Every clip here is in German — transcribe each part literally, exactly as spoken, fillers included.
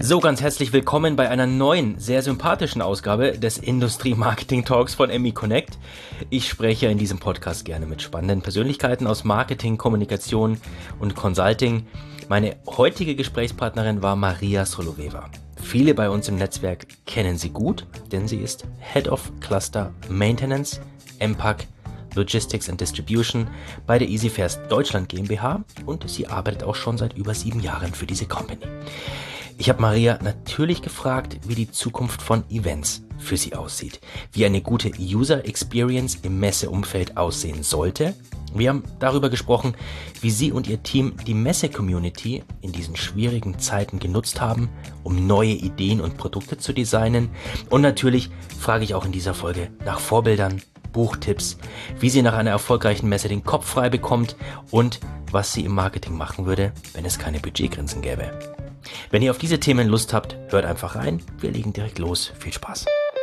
So, ganz herzlich willkommen bei einer neuen, sehr sympathischen Ausgabe des Industrie-Marketing-Talks von M I Connect. Ich spreche in diesem Podcast gerne mit spannenden Persönlichkeiten aus Marketing, Kommunikation und Consulting. Meine heutige Gesprächspartnerin war Maria Soloveva. Viele bei uns im Netzwerk kennen sie gut, denn sie ist Head of Cluster Maintenance, M P A C, Logistics and Distribution bei der EasyFairs Deutschland GmbH und sie arbeitet auch schon seit über sieben Jahren für diese Company. Ich habe Maria natürlich gefragt, wie die Zukunft von Events für sie aussieht, wie eine gute User Experience im Messeumfeld aussehen sollte. Wir haben darüber gesprochen, wie sie und ihr Team die Messe-Community in diesen schwierigen Zeiten genutzt haben, um neue Ideen und Produkte zu designen. Und natürlich frage ich auch in dieser Folge nach Vorbildern, Buchtipps, wie sie nach einer erfolgreichen Messe den Kopf frei bekommt und was sie im Marketing machen würde, wenn es keine Budgetgrenzen gäbe. Wenn ihr auf diese Themen Lust habt, hört einfach rein. Wir legen direkt los. Viel Spaß.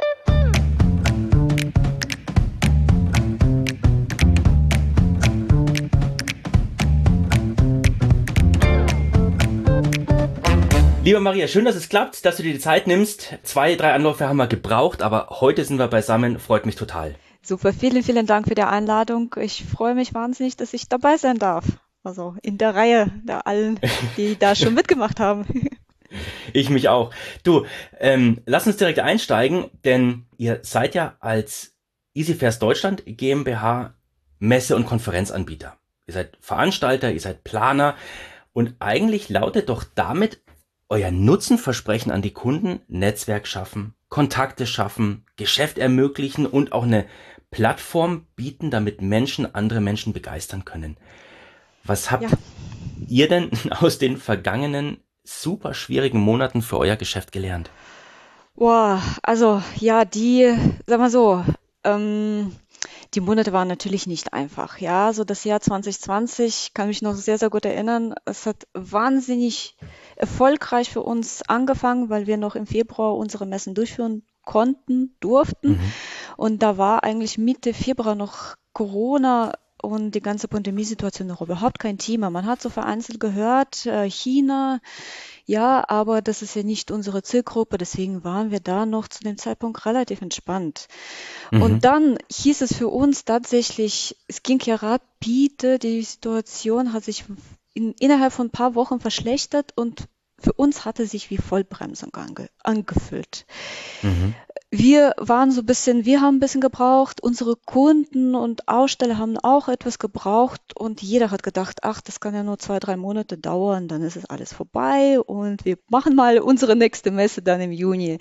Liebe Maria, schön, dass es klappt, dass du dir die Zeit nimmst. Zwei, drei Anläufe haben wir gebraucht, aber heute sind wir beisammen. Freut mich total. Super, vielen, vielen Dank für die Einladung. Ich freue mich wahnsinnig, dass ich dabei sein darf. Also in der Reihe der allen, die da schon mitgemacht haben. Ich mich auch. Du, ähm, lass uns direkt einsteigen, denn ihr seid ja als EasyFairs Deutschland GmbH Messe- und Konferenzanbieter. Ihr seid Veranstalter, ihr seid Planer und eigentlich lautet doch damit euer Nutzenversprechen an die Kunden: Netzwerk schaffen, Kontakte schaffen, Geschäft ermöglichen und auch eine Plattform bieten, damit Menschen andere Menschen begeistern können. Was habt Ja. ihr denn aus den vergangenen super schwierigen Monaten für euer Geschäft gelernt? Boah, also ja, die, sag mal so, ähm, die Monate waren natürlich nicht einfach. Ja, so das Jahr zwanzig zwanzig kann mich noch sehr, sehr gut erinnern. Es hat wahnsinnig erfolgreich für uns angefangen, weil wir noch im Februar unsere Messen durchführen konnten, durften. Mhm. Und da war eigentlich Mitte Februar noch Corona und die ganze Pandemiesituation noch überhaupt kein Thema. Man hat so vereinzelt gehört, äh, China, ja, aber das ist ja nicht unsere Zielgruppe, deswegen waren wir da noch zu dem Zeitpunkt relativ entspannt. Und Mhm. dann hieß es für uns tatsächlich, es ging ja rapide, die Situation hat sich in, innerhalb von ein paar Wochen verschlechtert und für uns hatte sich wie Vollbremsung ange, angefühlt. Mhm. Wir waren so ein bisschen, wir haben ein bisschen gebraucht, unsere Kunden und Aussteller haben auch etwas gebraucht und jeder hat gedacht, ach, das kann ja nur zwei, drei Monate dauern, dann ist es alles vorbei und wir machen mal unsere nächste Messe dann im Juni.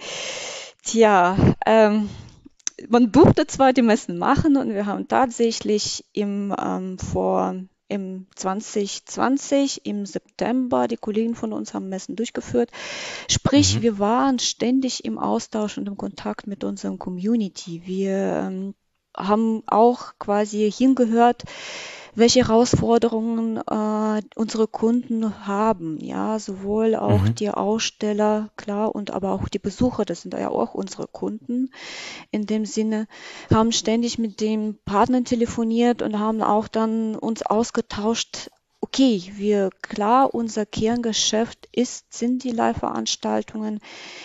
Tja, ähm, man durfte zwar die Messen machen und wir haben tatsächlich im, ähm, vor, im zwanzig zwanzig, im September, die Kollegen von uns haben Messen durchgeführt. Sprich, Mhm. wir waren ständig im Austausch und im Kontakt mit unserer Community. Wir ähm, haben auch quasi hingehört, welche Herausforderungen äh, unsere Kunden haben. Ja, sowohl auch Mhm. die Aussteller, klar, und aber auch die Besucher, das sind ja auch unsere Kunden. In dem Sinne, haben ständig mit den Partnern telefoniert und haben auch dann uns ausgetauscht. Okay, wir, klar, unser Kerngeschäft ist, sind die Live-Veranstaltungen,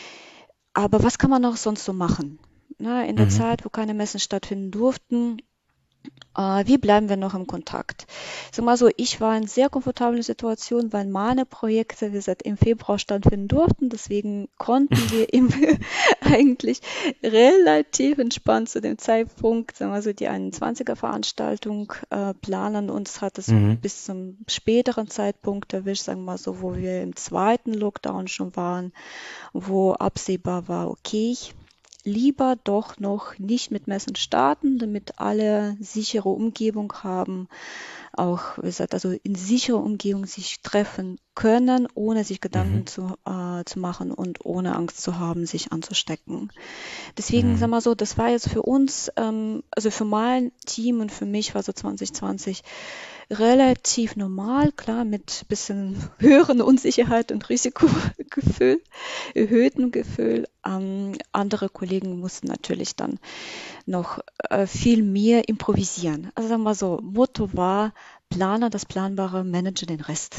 aber was kann man noch sonst so machen? Na, in der Mhm. Zeit, wo keine Messen stattfinden durften, äh, wie bleiben wir noch im Kontakt? Sag mal so, ich war in sehr komfortabler Situation, weil meine Projekte, wie gesagt, im Februar stattfinden durften. Deswegen konnten wir im, eigentlich relativ entspannt zu dem Zeitpunkt, sagen wir so, die einundzwanziger-Veranstaltung äh, planen. Uns hat es Mhm. bis zum späteren Zeitpunkt erwischt, sagen wir mal so, wo wir im zweiten Lockdown schon waren, wo absehbar war, okay, lieber doch noch nicht mit Messen starten, damit alle sichere Umgebung haben, auch wie gesagt, also in sicherer Umgebung sich treffen können, ohne sich Mhm. Gedanken zu, äh, zu machen und ohne Angst zu haben, sich anzustecken. Deswegen, sag Mhm. mal so, das war jetzt für uns, ähm, also für mein Team und für mich war so zwanzig zwanzig relativ normal, klar, mit bisschen höheren Unsicherheit und Risikogefühl, erhöhtem Gefühl. Ähm, andere Kollegen mussten natürlich dann noch äh, viel mehr improvisieren. Also sagen wir mal so, Motto war, Planer das Planbare, Manage den Rest.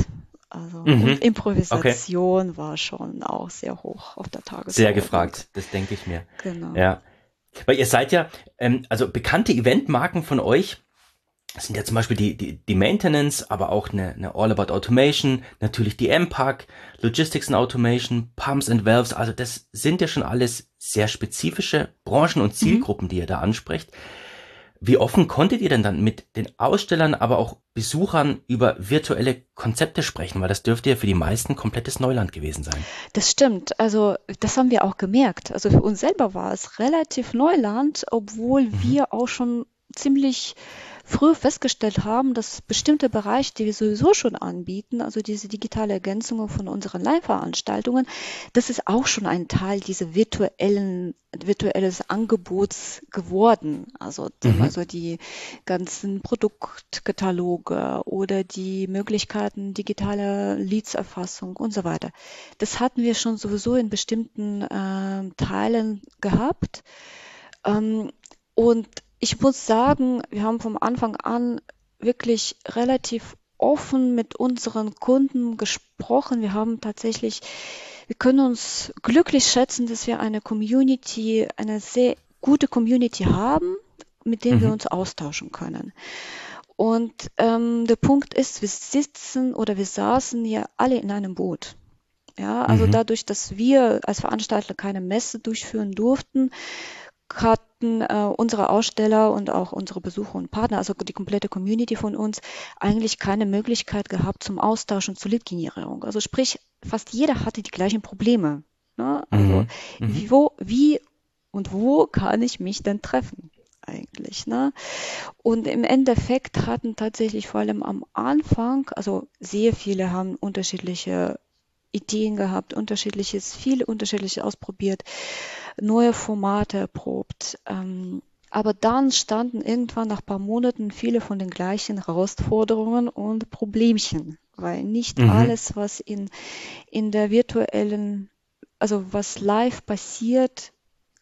Also und Mhm. Okay. Improvisation war schon auch sehr hoch auf der Sehr Tagesordnung. gefragt, das denke ich mir. Genau. Ja. Weil ihr seid ja, ähm, also bekannte Eventmarken von euch sind ja zum Beispiel die, die, die Maintenance, aber auch eine, eine All About Automation, natürlich die M PAC, Logistics and Automation, Pumps and Valves, also das sind ja schon alles sehr spezifische Branchen und Mhm. Zielgruppen, die ihr da ansprecht. Wie offen konntet ihr denn dann mit den Ausstellern, aber auch Besuchern über virtuelle Konzepte sprechen? Weil das dürfte ja für die meisten komplettes Neuland gewesen sein. Das stimmt. Also das haben wir auch gemerkt. Also für uns selber war es relativ Neuland, obwohl Mhm. wir auch schon ziemlich früh festgestellt haben, dass bestimmte Bereiche, die wir sowieso schon anbieten, also diese digitale Ergänzung von unseren Live-Veranstaltungen, das ist auch schon ein Teil dieser virtuellen, virtuelles Angebots geworden. Also sagen wir Mhm. so die ganzen Produktkataloge oder die Möglichkeiten digitaler Leadserfassung und so weiter. Das hatten wir schon sowieso in bestimmten ähm, Teilen gehabt. Ähm, und ich muss sagen, wir haben vom Anfang an wirklich relativ offen mit unseren Kunden gesprochen. Wir haben tatsächlich, wir können uns glücklich schätzen, dass wir eine Community, eine sehr gute Community haben, mit denen wir Mhm. uns austauschen können. Und ähm, der Punkt ist, wir sitzen oder wir saßen ja alle in einem Boot. Ja, also Mhm. dadurch, dass wir als Veranstalter keine Messe durchführen durften, hatten äh, unsere Aussteller und auch unsere Besucher und Partner, also die komplette Community von uns, eigentlich keine Möglichkeit gehabt zum Austausch und zur Lead-Generierung. Also sprich, fast jeder hatte die gleichen Probleme. Ne? Also Mhm. Mhm. wie, wo, wie und wo kann ich mich denn treffen? Eigentlich, ne? Und im Endeffekt hatten tatsächlich vor allem am Anfang, also sehr viele haben unterschiedliche Ideen gehabt, unterschiedliches, viele unterschiedliche ausprobiert, neue Formate erprobt. Ähm, aber dann standen irgendwann nach ein paar Monaten viele von den gleichen Herausforderungen und Problemchen, weil nicht Mhm. alles, was in, in der virtuellen, also was live passiert,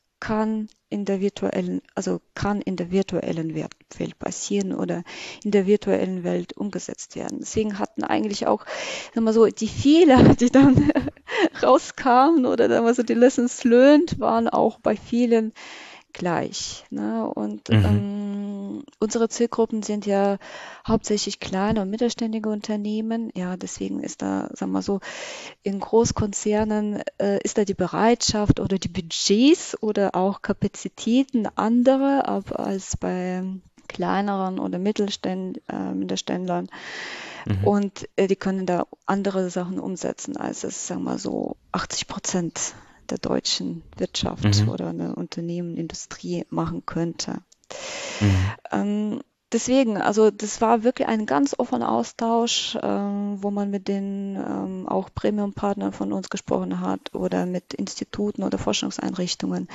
kann in der virtuellen, also kann in der virtuellen Welt passieren oder in der virtuellen Welt umgesetzt werden. Deswegen hatten eigentlich auch, sagen wir mal so, die Fehler, die dann rauskamen oder sagen wir so, die Lessons learned waren auch bei vielen gleich. Ne? Und Mhm. ähm, unsere Zielgruppen sind ja hauptsächlich kleine und mittelständige Unternehmen. Ja, deswegen ist da, sagen wir so, in Großkonzernen äh, ist da die Bereitschaft oder die Budgets oder auch Kapazitäten andere ab, als bei kleineren oder Mittelständ, äh, Mittelständlern. Mhm. Und äh, die können da andere Sachen umsetzen, als es, sagen wir so, achtzig Prozent der deutschen Wirtschaft Mhm. oder eine Unternehmen, Industrie machen könnte. Mhm. Ähm, deswegen, also das war wirklich ein ganz offener Austausch, ähm, wo man mit den ähm, auch Premium-Partnern von uns gesprochen hat oder mit Instituten oder Forschungseinrichtungen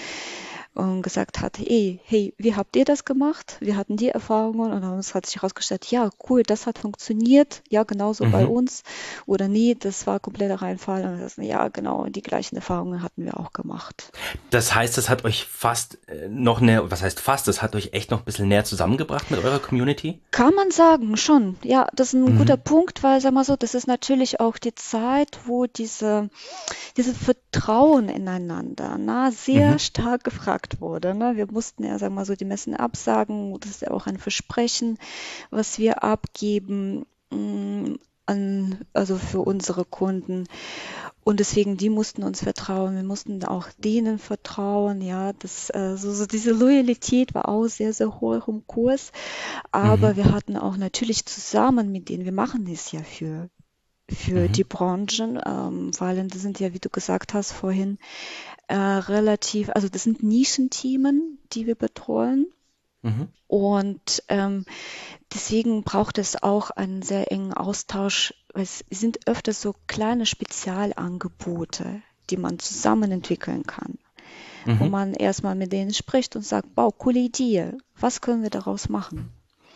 und gesagt hat, hey, hey, wie habt ihr das gemacht? Wir hatten die Erfahrungen und dann hat sich herausgestellt, ja, cool, das hat funktioniert, ja, genauso bei Mhm. uns oder nee, das war kompletter Reinfall und das, ja, genau, die gleichen Erfahrungen hatten wir auch gemacht. Das heißt, das hat euch fast äh, noch näher, was heißt fast, das hat euch echt noch ein bisschen näher zusammengebracht mit eurer Community? Kann man sagen, schon. Ja, das ist ein guter Mhm. Punkt, weil, sag mal so, das ist natürlich auch die Zeit, wo diese, dieses Vertrauen ineinander, na, sehr Mhm. stark gefragt wurde. Ne? Wir mussten ja, sagen wir mal so, die Messen absagen. Das ist ja auch ein Versprechen, was wir abgeben, mm, an, also für unsere Kunden. Und deswegen, die mussten uns vertrauen. Wir mussten auch denen vertrauen. Ja, das, äh, so, so diese Loyalität war auch sehr, sehr hoch im Kurs. Aber Mhm. wir hatten auch natürlich zusammen mit denen, wir machen das ja für, für Mhm. die Branchen, ähm, weil das sind ja, wie du gesagt hast vorhin, äh, relativ, also das sind Nischenthemen, die wir betreuen. Mhm. Und ähm, deswegen braucht es auch einen sehr engen Austausch. Weil es sind öfters so kleine Spezialangebote, die man zusammen entwickeln kann, wo Mhm. man erstmal mit denen spricht und sagt, wow, coole Idee, was können wir daraus machen?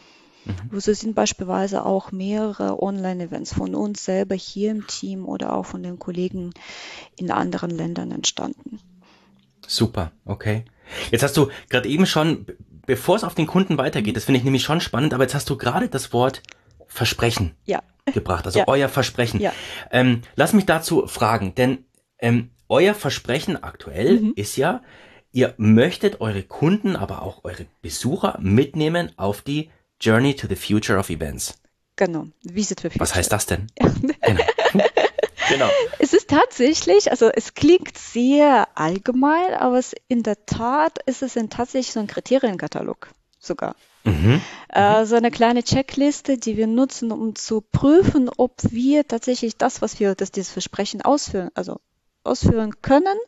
Mhm. So sind beispielsweise auch mehrere Online-Events von uns selber hier im Team oder auch von den Kollegen in anderen Ländern entstanden. Super, okay. Jetzt hast du gerade eben schon, b- bevor es auf den Kunden weitergeht, Mhm. das finde ich nämlich schon spannend, aber jetzt hast du gerade das Wort Versprechen Ja, gebracht, also ja, euer Versprechen. ja. Ähm, lass mich dazu fragen, denn ähm, euer Versprechen aktuell Mhm. ist ja, ihr möchtet eure Kunden, aber auch eure Besucher mitnehmen auf die Journey to the Future of Events. Genau, Visit for Was Future. heißt das denn? Genau. Genau. Es ist tatsächlich, also es klingt sehr allgemein, aber es in der Tat ist es in tatsächlich so ein Kriterienkatalog sogar. Mhm. Mhm. Äh, so eine kleine Checkliste, die wir nutzen, um zu prüfen, ob wir tatsächlich das, was wir, dass dieses Versprechen ausführen, also ausführen können.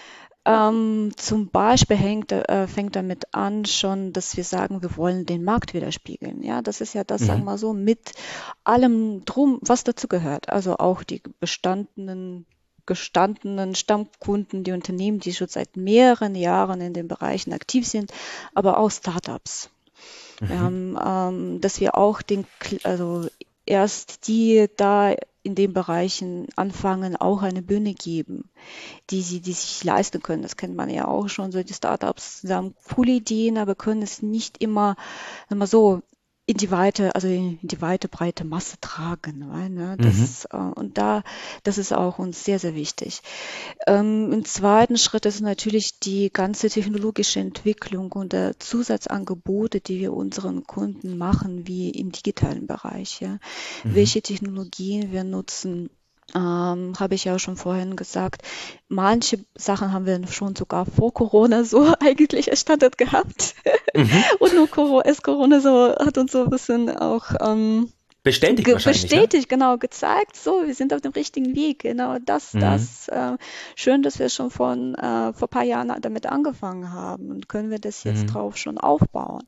Ähm, zum Beispiel hängt, äh, fängt damit an schon, dass wir sagen, wir wollen den Markt widerspiegeln. Ja, das ist ja das, sagen Mhm. wir mal so, mit allem drum, was dazu gehört. Also auch die bestandenen, gestandenen Stammkunden, die Unternehmen, die schon seit mehreren Jahren in den Bereichen aktiv sind, aber auch Startups. Wir Mhm. haben, ähm, dass wir auch den, Kl- also erst die da in den Bereichen anfangen, auch eine Bühne geben, die sie, die sich leisten können. Das kennt man ja auch schon, so die Startups, die haben coole Ideen, aber können es nicht immer, sagen wir so, in die weite, also in die weite, breite Masse tragen. Weil, ne? Mhm. Das, äh, und da, das ist auch uns sehr, sehr wichtig. Ähm, im zweiten Schritt ist natürlich die ganze technologische Entwicklung und der Zusatzangebote, die wir unseren Kunden machen, wie im digitalen Bereich. Ja. Mhm. Welche Technologien wir nutzen, ähm, habe ich ja schon vorhin gesagt. Manche Sachen haben wir schon sogar vor Corona so eigentlich als Standard gehabt. Mhm. Und nur Corona, ist Corona so, hat uns so ein bisschen auch ähm, Bestätigt ge wahrscheinlich, ne? bestätigt, genau, gezeigt, so, wir sind auf dem richtigen Weg. Genau das, Mhm. das, äh, schön, dass wir schon von, äh, vor ein paar Jahren damit angefangen haben und können wir das jetzt Mhm. drauf schon aufbauen.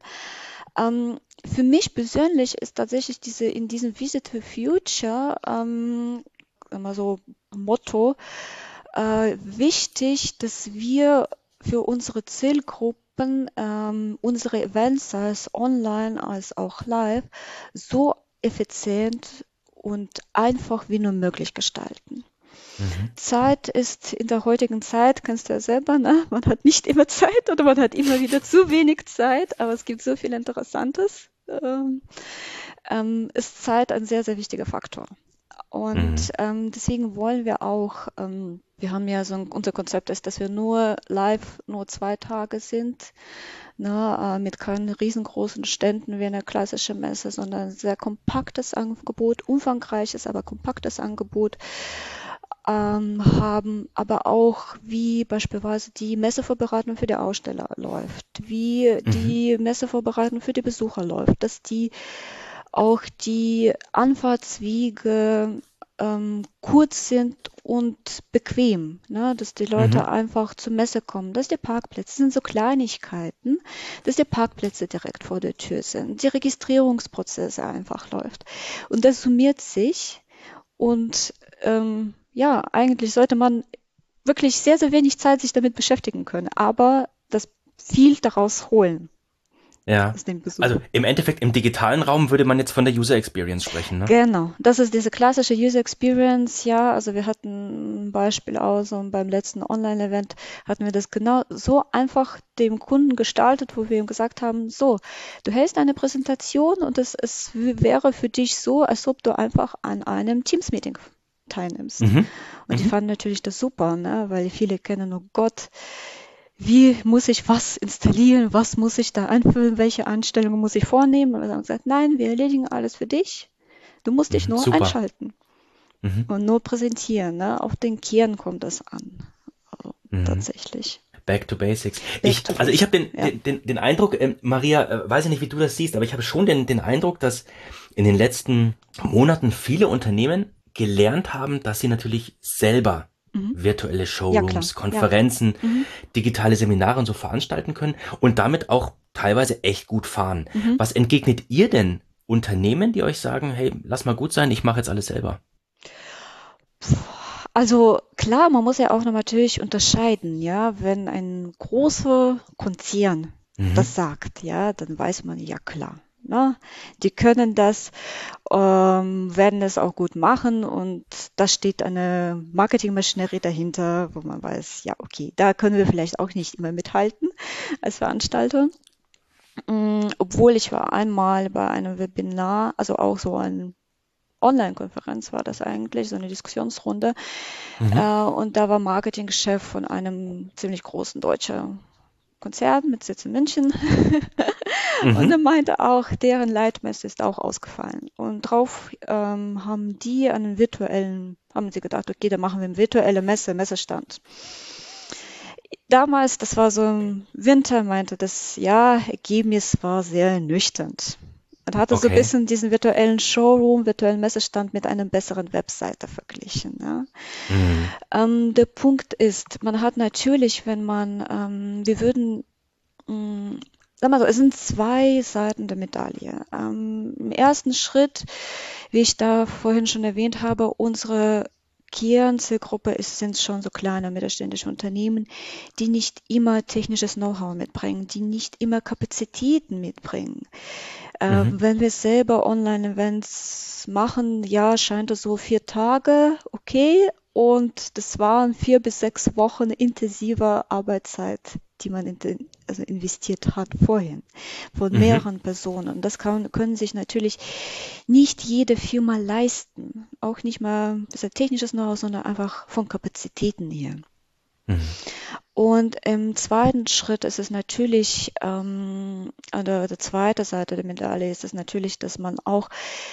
Ähm, für mich persönlich ist tatsächlich diese, in diesem Visit to Future, ähm, immer so Motto, äh, wichtig, dass wir für unsere Zielgruppen ähm, unsere Events, sei es online als auch live, so effizient und einfach wie nur möglich gestalten. Mhm. Zeit ist in der heutigen Zeit, kennst du ja selber, ne? Man hat nicht immer Zeit oder man hat immer wieder zu wenig Zeit, aber es gibt so viel Interessantes. Ähm, ähm, ist Zeit ein sehr, sehr wichtiger Faktor. Und Mhm. ähm, deswegen wollen wir auch, ähm, wir haben ja so ein, unser Konzept ist, dass wir nur live nur zwei Tage sind, ne, äh, mit keinen riesengroßen Ständen wie eine klassische Messe, sondern ein sehr kompaktes Angebot, umfangreiches, aber kompaktes Angebot ähm, haben, aber auch wie beispielsweise die Messevorbereitung für die Aussteller läuft, wie Mhm. die Messevorbereitung für die Besucher läuft, dass die auch die Anfahrtswege ähm, kurz sind und bequem, ne? Dass die Mhm. Leute einfach zur Messe kommen, dass die Parkplätze das sind so Kleinigkeiten, dass die Parkplätze direkt vor der Tür sind, die Registrierungsprozesse einfach läuft. Und das summiert sich und ähm, ja, eigentlich sollte man wirklich sehr, sehr wenig Zeit sich damit beschäftigen können, aber das viel daraus holen Ja. aus dem Besuch. Also im Endeffekt im digitalen Raum würde man jetzt von der User Experience sprechen, ne? Genau, das ist diese klassische User Experience, ja. Also wir hatten ein Beispiel aus und beim letzten Online-Event hatten wir das genau so einfach dem Kunden gestaltet, wo wir ihm gesagt haben, so, du hältst eine Präsentation und es, es wäre für dich so, als ob du einfach an einem Teams-Meeting teilnimmst. Mhm. Und die Mhm. fanden natürlich das super, ne? Weil viele kennen, oh Gott, wie muss ich was installieren, was muss ich da einfüllen, welche Einstellungen muss ich vornehmen? Und wir haben gesagt, nein, wir erledigen alles für dich. Du musst dich Mhm. nur Super. einschalten Mhm. und nur präsentieren. Ne? Auf den Kern kommt es an. Also, Mhm. tatsächlich. Back to Basics. Back Ich, to also ich basic. habe den, Ja. den, den, den Eindruck, ähm, Maria, äh, weiß ich nicht, wie du das siehst, aber ich habe schon den, den Eindruck, dass in den letzten Monaten viele Unternehmen gelernt haben, dass sie natürlich selber Mhm. virtuelle Ja, klar. Showrooms, Ja, klar. Konferenzen, Mhm. digitale Seminare und so veranstalten können und damit auch teilweise echt gut fahren. Mhm. Was entgegnet ihr denn Unternehmen, die euch sagen, hey, lass mal gut sein, ich mache jetzt alles selber? Also klar, man muss ja auch noch natürlich unterscheiden, ja, wenn ein großer Konzern Mhm. das sagt, ja, dann weiß man ja klar. Ne? Die können das, ähm, werden es auch gut machen und da steht eine Marketingmaschinerie dahinter, wo man weiß, ja, okay, da können wir vielleicht auch nicht immer mithalten als Veranstalter. Mm, Obwohl ich war einmal bei einem Webinar, also auch so ein Online-Konferenz war das eigentlich, so eine Diskussionsrunde. Mhm. Äh, und da war Marketingchef von einem ziemlich großen deutschen Konzern mit Sitz in München. Und er Mhm. meinte auch, deren Leitmesse ist auch ausgefallen. Und drauf ähm, haben die einen virtuellen, haben sie gedacht, okay, dann machen wir eine virtuelle Messe, Messestand. Damals, das war so im Winter, meinte das, ja, Ergebnis war sehr ernüchternd. Man hatte so ein Okay. bisschen diesen virtuellen Showroom, virtuellen Messestand mit einer besseren Webseite verglichen. Ja. Mhm. Ähm, der Punkt ist, man hat natürlich, wenn man, ähm, wir würden, mh, sag mal so, es sind zwei Seiten der Medaille. Ähm, im ersten Schritt, wie ich da vorhin schon erwähnt habe, unsere Kernzielgruppe ist, sind schon so kleine mittelständische Unternehmen, die nicht immer technisches Know-how mitbringen, die nicht immer Kapazitäten mitbringen. Äh, Mhm. wenn wir selber Online-Events machen, ja, scheint es so vier Tage, okay. Und das waren vier bis sechs Wochen intensiver Arbeitszeit, die man in den, also investiert hat vorhin, von Mhm. mehreren Personen. Das kann, können sich natürlich nicht jede Firma leisten. Auch nicht mal das technisches Know-how, sondern einfach von Kapazitäten her. Mhm. Und im zweiten Schritt ist es natürlich, ähm, an der, der zweiten Seite der Medaille ist es natürlich, dass man auch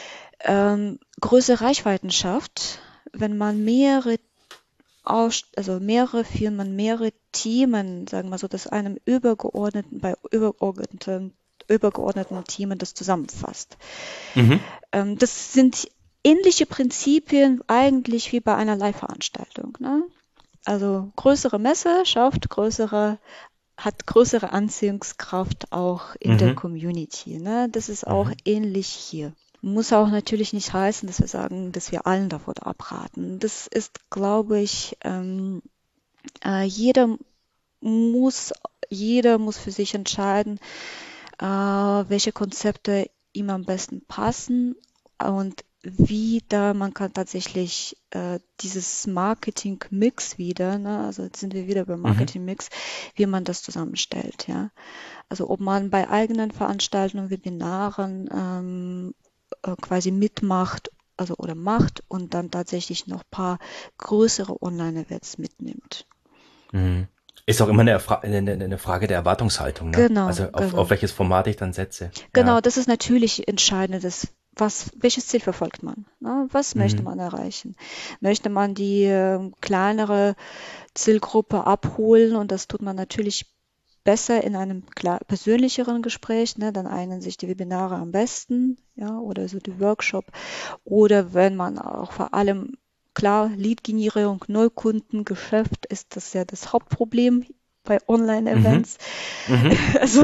ähm, größere Reichweiten schafft, wenn man mehrere Aus, also mehrere Firmen, mehrere Themen, sagen wir so, dass einem übergeordneten, bei übergeordneten, übergeordneten Themen das zusammenfasst. Mhm. Ähm, das sind ähnliche Prinzipien eigentlich wie bei einer Live-Veranstaltung. Ne? Also größere Messe schafft größere, hat größere Anziehungskraft auch in der Mhm. Community. Ne? Das ist auch Mhm. ähnlich hier. Muss auch natürlich nicht heißen, dass wir sagen, dass wir allen davon abraten. Das ist, glaube ich, ähm, äh, jeder muss, jeder muss für sich entscheiden, äh, welche Konzepte ihm am besten passen und wie da man kann tatsächlich äh, dieses Marketing-Mix wieder, ne, also jetzt sind wir wieder beim Mhm. Marketing-Mix, wie man das zusammenstellt, ja. Also ob man bei eigenen Veranstaltungen, Webinaren ähm, äh, quasi mitmacht, also oder macht und dann tatsächlich noch ein paar größere Online-Events mitnimmt. Mhm. Ist auch immer eine, Fra eine, eine Frage der Erwartungshaltung, ne? Genau, Also auf, auf genau. welches Format ich dann setze. Genau, Ja. das ist natürlich entscheidend, das, was, welches Ziel verfolgt man? Ne? Was möchte Mhm. man erreichen? Möchte man die äh, kleinere Zielgruppe abholen und das tut man natürlich besser in einem klar, persönlicheren Gespräch, ne? Dann eignen sich die Webinare am besten, ja, oder so die Workshop. Oder wenn man auch vor allem klar, Lead-Generierung, Neukundengeschäft ist das ja das Hauptproblem bei Mhm. Online-Events. Mhm. Also,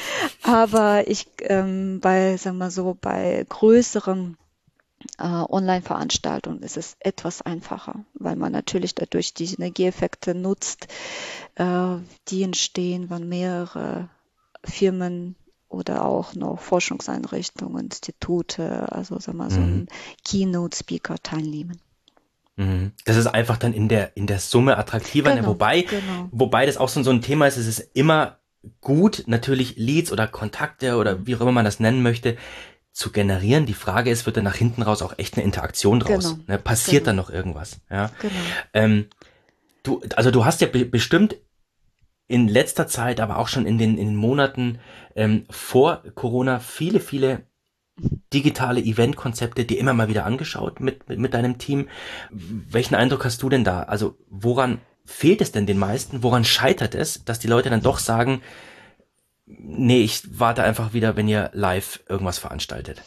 aber ich ähm, bei, sagen wir so, bei größeren äh, Online-Veranstaltungen ist es etwas einfacher, weil man natürlich dadurch die Synergieeffekte nutzt, äh, die entstehen, wenn mehrere Firmen oder auch noch Forschungseinrichtungen, Institute, also sagen wir so Mhm. ein Keynote-Speaker teilnehmen. Mhm. Das ist einfach dann in der, in der Summe attraktiver, ne? Genau, Wobei, genau. wobei das auch so, so ein Thema ist, es ist immer gut, natürlich Leads oder Kontakte oder Mhm. wie auch immer man das nennen möchte, zu generieren. Die Frage ist, wird dann nach hinten raus auch echt eine Interaktion Genau, draus? Ne? Passiert da genau, noch irgendwas? Ja. genau. Ähm, du, also du hast ja be bestimmt in letzter Zeit, aber auch schon in den, in den Monaten ähm, vor Corona viele, viele digitale Eventkonzepte dir immer mal wieder angeschaut mit, mit, mit deinem Team. Welchen Eindruck hast du denn da? Also woran fehlt es denn den meisten? Woran scheitert es, dass die Leute dann doch sagen, nee, ich warte einfach wieder, wenn ihr live irgendwas veranstaltet?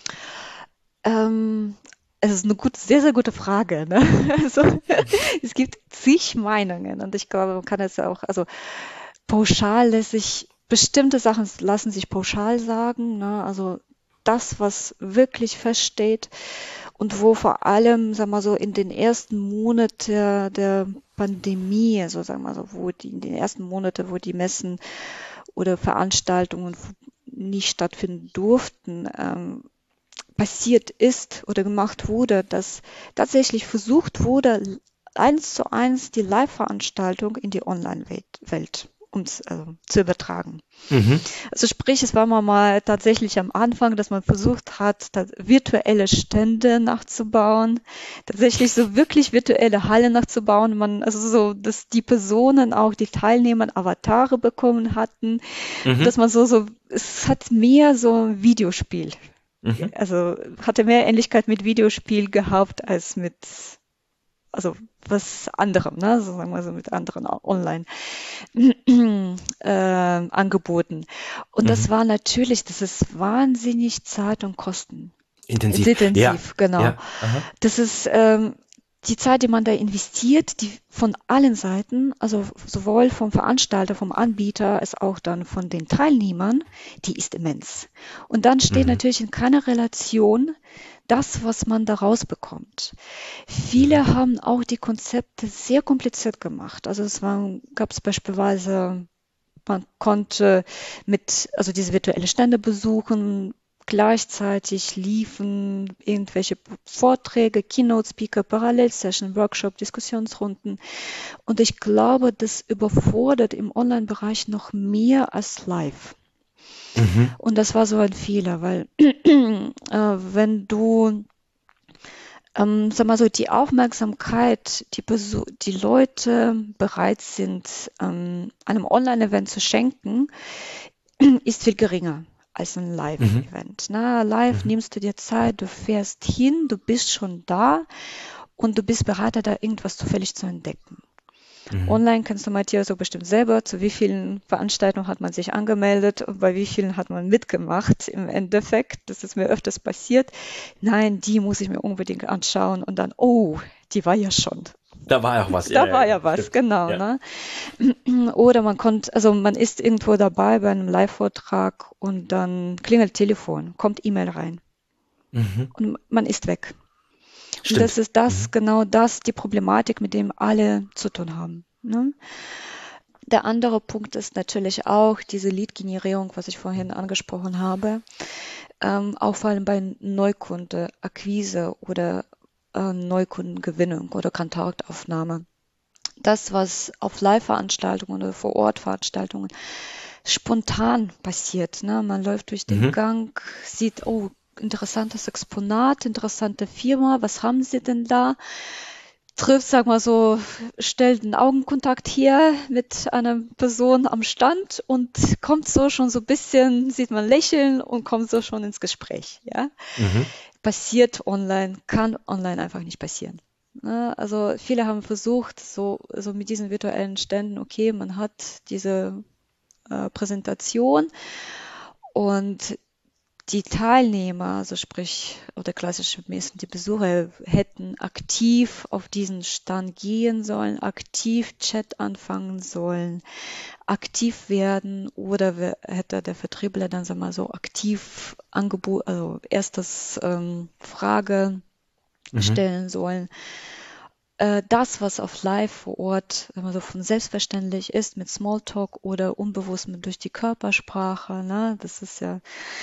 Ähm, Es ist eine gut, sehr, sehr gute Frage. Ne? Also, es gibt zig Meinungen und ich glaube, man kann es ja auch, also pauschal lässt sich, bestimmte Sachen lassen sich pauschal sagen. Ne? Also das, was wirklich feststeht und wo vor allem, sagen wir so, in den ersten Monaten der, der Pandemie, also sagen wir so, wo die, in den ersten Monaten, wo die Messen oder Veranstaltungen nicht stattfinden durften, ähm, passiert ist oder gemacht wurde, dass tatsächlich versucht wurde, eins zu eins die Live-Veranstaltung in die Online-Welt um es also, zu übertragen. Mhm. Also sprich, es war mal, mal tatsächlich am Anfang, dass man versucht hat, virtuelle Stände nachzubauen, tatsächlich so wirklich virtuelle Halle nachzubauen. Man, also so, dass die Personen auch, die Teilnehmer Avatare bekommen hatten, Mhm. dass man so, so, es hat mehr so ein Videospiel. Mhm. Also hatte mehr Ähnlichkeit mit Videospiel gehabt als mit, also was anderem, ne? So sagen wir so mit anderen online äh, angeboten. Und Mhm. das war natürlich, das ist wahnsinnig zeit- und kostenintensiv, Intensiv. Ja, genau. ja, aha. Das ist ähm, die Zeit, die man da investiert, die von allen Seiten, also sowohl vom Veranstalter, vom Anbieter, als auch dann von den Teilnehmern, die ist immens. Und dann steht Mhm. natürlich in keiner Relation das, was man da rausbekommt. Mhm. Viele haben auch die Konzepte sehr kompliziert gemacht. Also es war, gab es beispielsweise, man konnte mit, also diese virtuelle Stände besuchen, gleichzeitig liefen irgendwelche Vorträge, Keynote-Speaker, Parallelsession, Workshop, Diskussionsrunden. Und ich glaube, das überfordert im Online-Bereich noch mehr als live. Mhm. Und das war so ein Fehler, weil äh, wenn du ähm, sag mal so, die Aufmerksamkeit, die, Besu die Leute bereit sind, ähm, einem Online-Event zu schenken, ist viel geringer als ein Mhm. Live-Event. Na, live Mhm. nimmst du dir Zeit, du fährst hin, du bist schon da und du bist bereit, da irgendwas zufällig zu entdecken. Mhm. Online kennst du, Matthias, so bestimmt selber, zu wie vielen Veranstaltungen hat man sich angemeldet und bei wie vielen hat man mitgemacht im Endeffekt. Das ist mir öfters passiert. Nein, die muss ich mir unbedingt anschauen und dann, oh, die war ja schon. Da war ja auch was. Ja, Da ja, war genau. ja was, Stimmt. genau, Ja. ne? Oder man konnte, also man ist irgendwo dabei bei einem Live-Vortrag und dann klingelt Telefon, kommt E-Mail rein Mhm. und man ist weg. Und das Stimmt. ist das, Mhm. genau das, die Problematik, mit dem alle zu tun haben. Ne? Der andere Punkt ist natürlich auch diese Lead-Generierung, was ich vorhin angesprochen habe, ähm, auch vor allem bei Neukundenakquise oder äh, Neukundengewinnung oder Kontaktaufnahme. Das, was auf Live-Veranstaltungen oder Vor-Ort-Veranstaltungen spontan passiert. Ne? Man läuft durch den Mhm. Gang, sieht, oh, interessantes Exponat, interessante Firma, was haben Sie denn da? Trifft, sag mal so, stellt einen Augenkontakt hier mit einer Person am Stand und kommt so schon so ein bisschen, sieht man lächeln und kommt so schon ins Gespräch. Ja? Mhm. Passiert online, kann online einfach nicht passieren. Ne? Also viele haben versucht, so, so mit diesen virtuellen Ständen, okay, man hat diese äh, Präsentation und die Teilnehmer, also sprich, oder klassischermäßen die Besucher, hätten aktiv auf diesen Stand gehen sollen, aktiv Chat anfangen sollen, aktiv werden oder wer- hätte der Vertriebler dann sag mal so aktiv Angebot, also erstes ähm, Frage Mhm. stellen sollen. Äh, das, was auf Live vor Ort wenn man so von selbstverständlich ist, mit Smalltalk oder unbewusst mit durch die Körpersprache, ne, das ist ja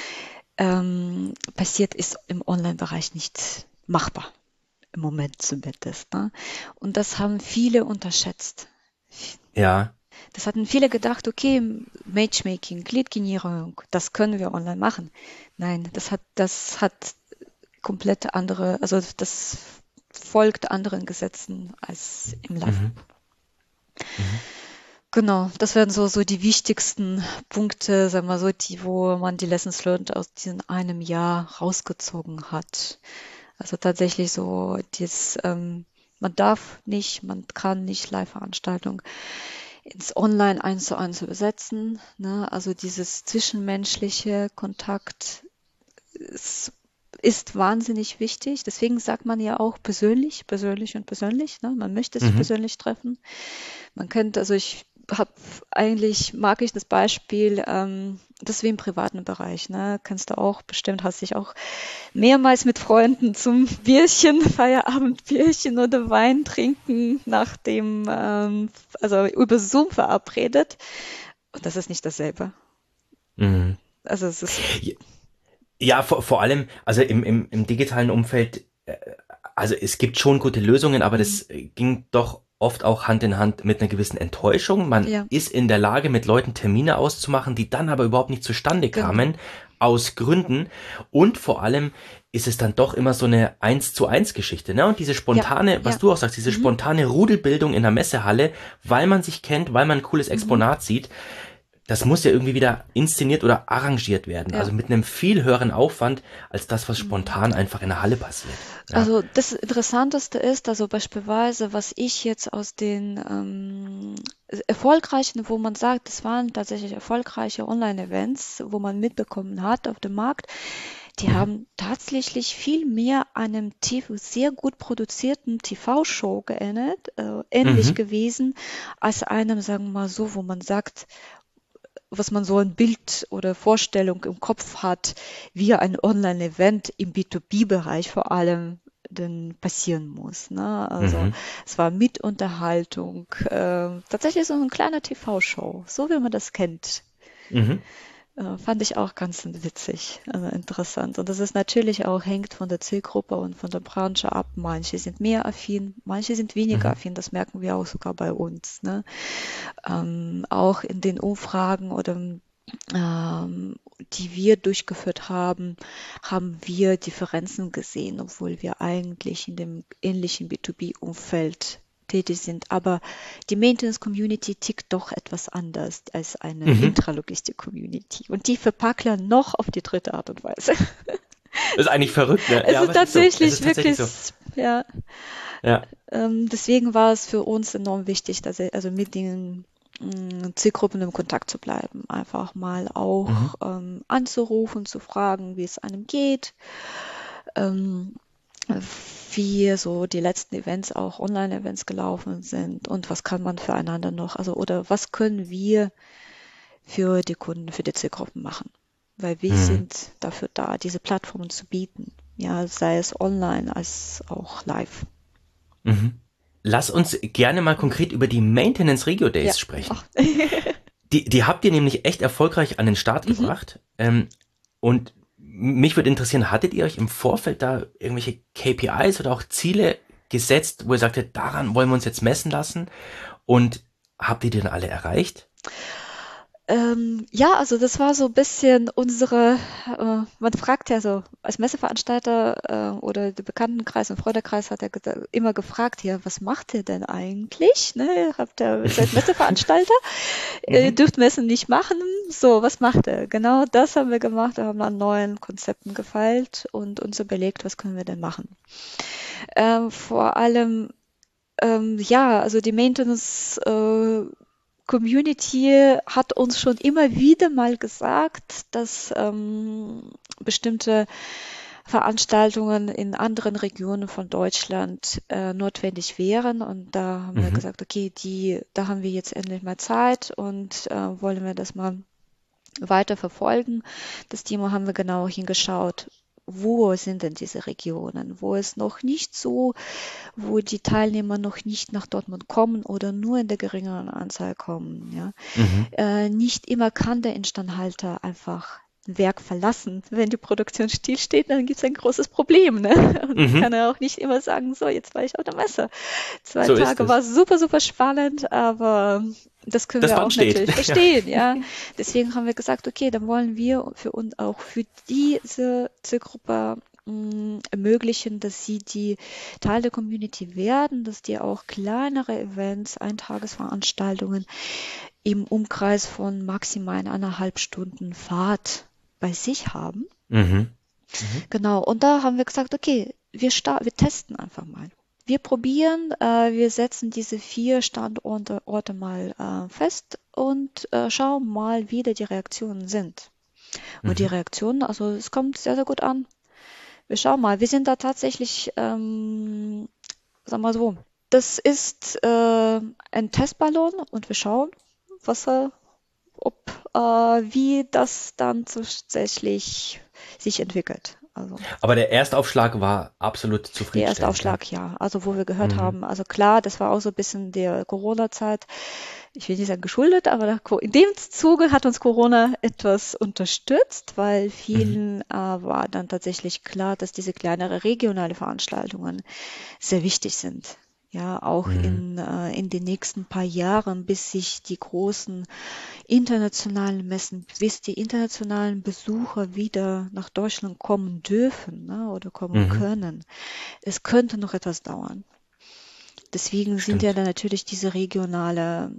ähm, passiert, ist im Online-Bereich nicht machbar. Im Moment zumindest. Ne? Und das haben viele unterschätzt. Ja. Das hatten viele gedacht, okay, Matchmaking, Lead-Generierung, das können wir online machen. Nein, das hat, das hat komplett andere, also das folgt anderen Gesetzen als im Live. Mhm. Mhm. Genau, das wären so, so die wichtigsten Punkte, sagen wir so, die, wo man die Lessons learned aus diesem einem Jahr rausgezogen hat. Also tatsächlich so, dieses, ähm, man darf nicht, man kann nicht Live-Veranstaltungen ins Online eins zu eins übersetzen. Ne? Also dieses zwischenmenschliche Kontakt ist, ist wahnsinnig wichtig. Deswegen sagt man ja auch persönlich, persönlich und persönlich. Ne? Man möchte sich Mhm. persönlich treffen. Man könnte, also ich habe eigentlich, mag ich das Beispiel, ähm, das ist wie im privaten Bereich, ne? Kennst du auch, bestimmt hast dich auch mehrmals mit Freunden zum Bierchen, Feierabendbierchen oder Wein trinken nach dem, ähm, also über Zoom verabredet. Und das ist nicht dasselbe. Mhm. Also es ist, Ja, vor, vor allem, also im, im, im digitalen Umfeld, äh, also es gibt schon gute Lösungen, aber mm, das äh, ging doch oft auch Hand in Hand mit einer gewissen Enttäuschung. Man Ja, ist in der Lage, mit Leuten Termine auszumachen, die dann aber überhaupt nicht zustande genau. kamen, aus Gründen. Und vor allem ist es dann doch immer so eine eins zu eins Geschichte, ne? Und diese Ja, spontane, was ja. du auch sagst, diese Mhm. spontane Rudelbildung in der Messehalle, weil man sich kennt, weil man ein cooles Mhm. Exponat sieht, das muss ja irgendwie wieder inszeniert oder arrangiert werden. Ja. Also mit einem viel höheren Aufwand als das, was Mhm. spontan einfach in der Halle passiert. Ja. Also das Interessanteste ist, also beispielsweise, was ich jetzt aus den ähm, erfolgreichen, wo man sagt, das waren tatsächlich erfolgreiche Online-Events, wo man mitbekommen hat auf dem Markt, die Mhm. haben tatsächlich viel mehr einem T V, sehr gut produzierten T V-Show geähnelt, äh, ähnlich Mhm. gewesen, als einem, sagen wir mal so, wo man sagt, was man so ein Bild oder Vorstellung im Kopf hat, wie ein Online-Event im B zwei B-Bereich vor allem denn passieren muss. Ne? Also Mhm. es war mit Unterhaltung, äh, tatsächlich so ein kleiner T V-Show, so wie man das kennt. Mhm. Äh, fand ich auch ganz witzig, also interessant. Und das ist natürlich auch, hängt von der Zielgruppe und von der Branche ab. Manche sind mehr affin, manche sind weniger Mhm. affin, das merken wir auch sogar bei uns. Ne? Ähm, auch in den Umfragen oder ähm, die wir durchgeführt haben, haben wir Differenzen gesehen, obwohl wir eigentlich in dem ähnlichen B zwei B-Umfeld tätig sind. Aber die Maintenance-Community tickt doch etwas anders als eine Mhm. Intralogistik-Community. Und die verpackeln noch auf die dritte Art und Weise. Das ist eigentlich verrückt, ne? Es Ja, ist aber es ist so. Es tatsächlich ist tatsächlich wirklich, so. ja, Ja. ähm, deswegen war es für uns enorm wichtig, dass er, also mit den mh, Zielgruppen im Kontakt zu bleiben, einfach mal Mhm. auch ähm, anzurufen, zu fragen, wie es einem geht, ähm, wie so die letzten Events, auch Online-Events gelaufen sind und was kann man füreinander noch, also oder was können wir für die Kunden, für die Zielgruppen machen, weil wir Mhm. sind dafür da, diese Plattformen zu bieten, ja, sei es online als auch live. Mhm. Lass uns gerne mal Mhm. konkret über die Maintenance Regio Ja, Days sprechen. ach. Die, die habt ihr nämlich echt erfolgreich an den Start Mhm. gebracht. Ähm, und mich würde interessieren, hattet ihr euch im Vorfeld da irgendwelche K P Is oder auch Ziele gesetzt, wo ihr sagtet, daran wollen wir uns jetzt messen lassen? Und habt ihr die dann alle erreicht? Ähm, ja, also das war so ein bisschen unsere, äh, man fragt ja so, als Messeveranstalter äh, oder der Bekanntenkreis und Freundekreis hat er geda- immer gefragt, ja, was macht ihr denn eigentlich? Ne, ihr habt ja, seid Messeveranstalter, ihr Mhm. dürft Messen nicht machen, so, was macht ihr? Genau das haben wir gemacht, wir haben an neuen Konzepten gefeilt und uns überlegt, was können wir denn machen? Ähm, vor allem ähm, ja, also die Maintenance äh, Community hat uns schon immer wieder mal gesagt, dass ähm, bestimmte Veranstaltungen in anderen Regionen von Deutschland äh, notwendig wären. Und da haben wir Mhm. gesagt, okay, die, da haben wir jetzt endlich mal Zeit und äh, wollen wir das mal weiter verfolgen. Das Thema haben wir genau hingeschaut. Wo sind denn diese Regionen, wo es noch nicht so, wo die Teilnehmer noch nicht nach Dortmund kommen oder nur in der geringeren Anzahl kommen. Ja. Mhm. Äh, nicht immer kann der Instandhalter einfach ein Werk verlassen. Wenn die Produktion stillsteht, dann gibt es ein großes Problem. Ne? Und dann Mhm. kann er auch nicht immer sagen, so, jetzt war ich auf der Messe. Zwei So ist Tage war es. super, super spannend, aber das können Das wir Band auch steht. natürlich Ja. verstehen, ja. Deswegen haben wir gesagt, okay, dann wollen wir für uns auch für diese Zielgruppe mh, ermöglichen, dass sie die Teil der Community werden, dass die auch kleinere Events, Eintagesveranstaltungen im Umkreis von maximal eineinhalb Stunden Fahrt bei sich haben. Mhm. Mhm. Genau, und da haben wir gesagt, okay, wir, sta- wir testen einfach mal. Wir probieren, äh, wir setzen diese vier Standorte Orte mal äh, fest und äh, schauen mal, wie da die Reaktionen sind. Und die Mhm. Reaktionen, also es kommt sehr, sehr gut an. Wir schauen mal, wir sind da tatsächlich, ähm, sagen wir so, das ist äh, ein Testballon und wir schauen, was er, ob, äh, wie das dann tatsächlich sich entwickelt. Also Aber der Erstaufschlag war absolut der erste zufriedenstellend, ja. Aufschlag, ja. Also wo wir gehört Mhm. haben, also klar, das war auch so ein bisschen der Corona-Zeit, ich will nicht sagen geschuldet, aber in dem Zuge hat uns Corona etwas unterstützt, weil Mhm. vielen äh, war dann tatsächlich klar, dass diese kleinere regionale Veranstaltungen sehr wichtig sind. Ja, auch Mhm. in, äh, in den nächsten paar Jahren, bis sich die großen internationalen Messen, bis die internationalen Besucher wieder nach Deutschland kommen dürfen, ne, oder kommen Mhm. können. Es könnte noch etwas dauern. Deswegen sind ja Stimmt. dann natürlich diese regionale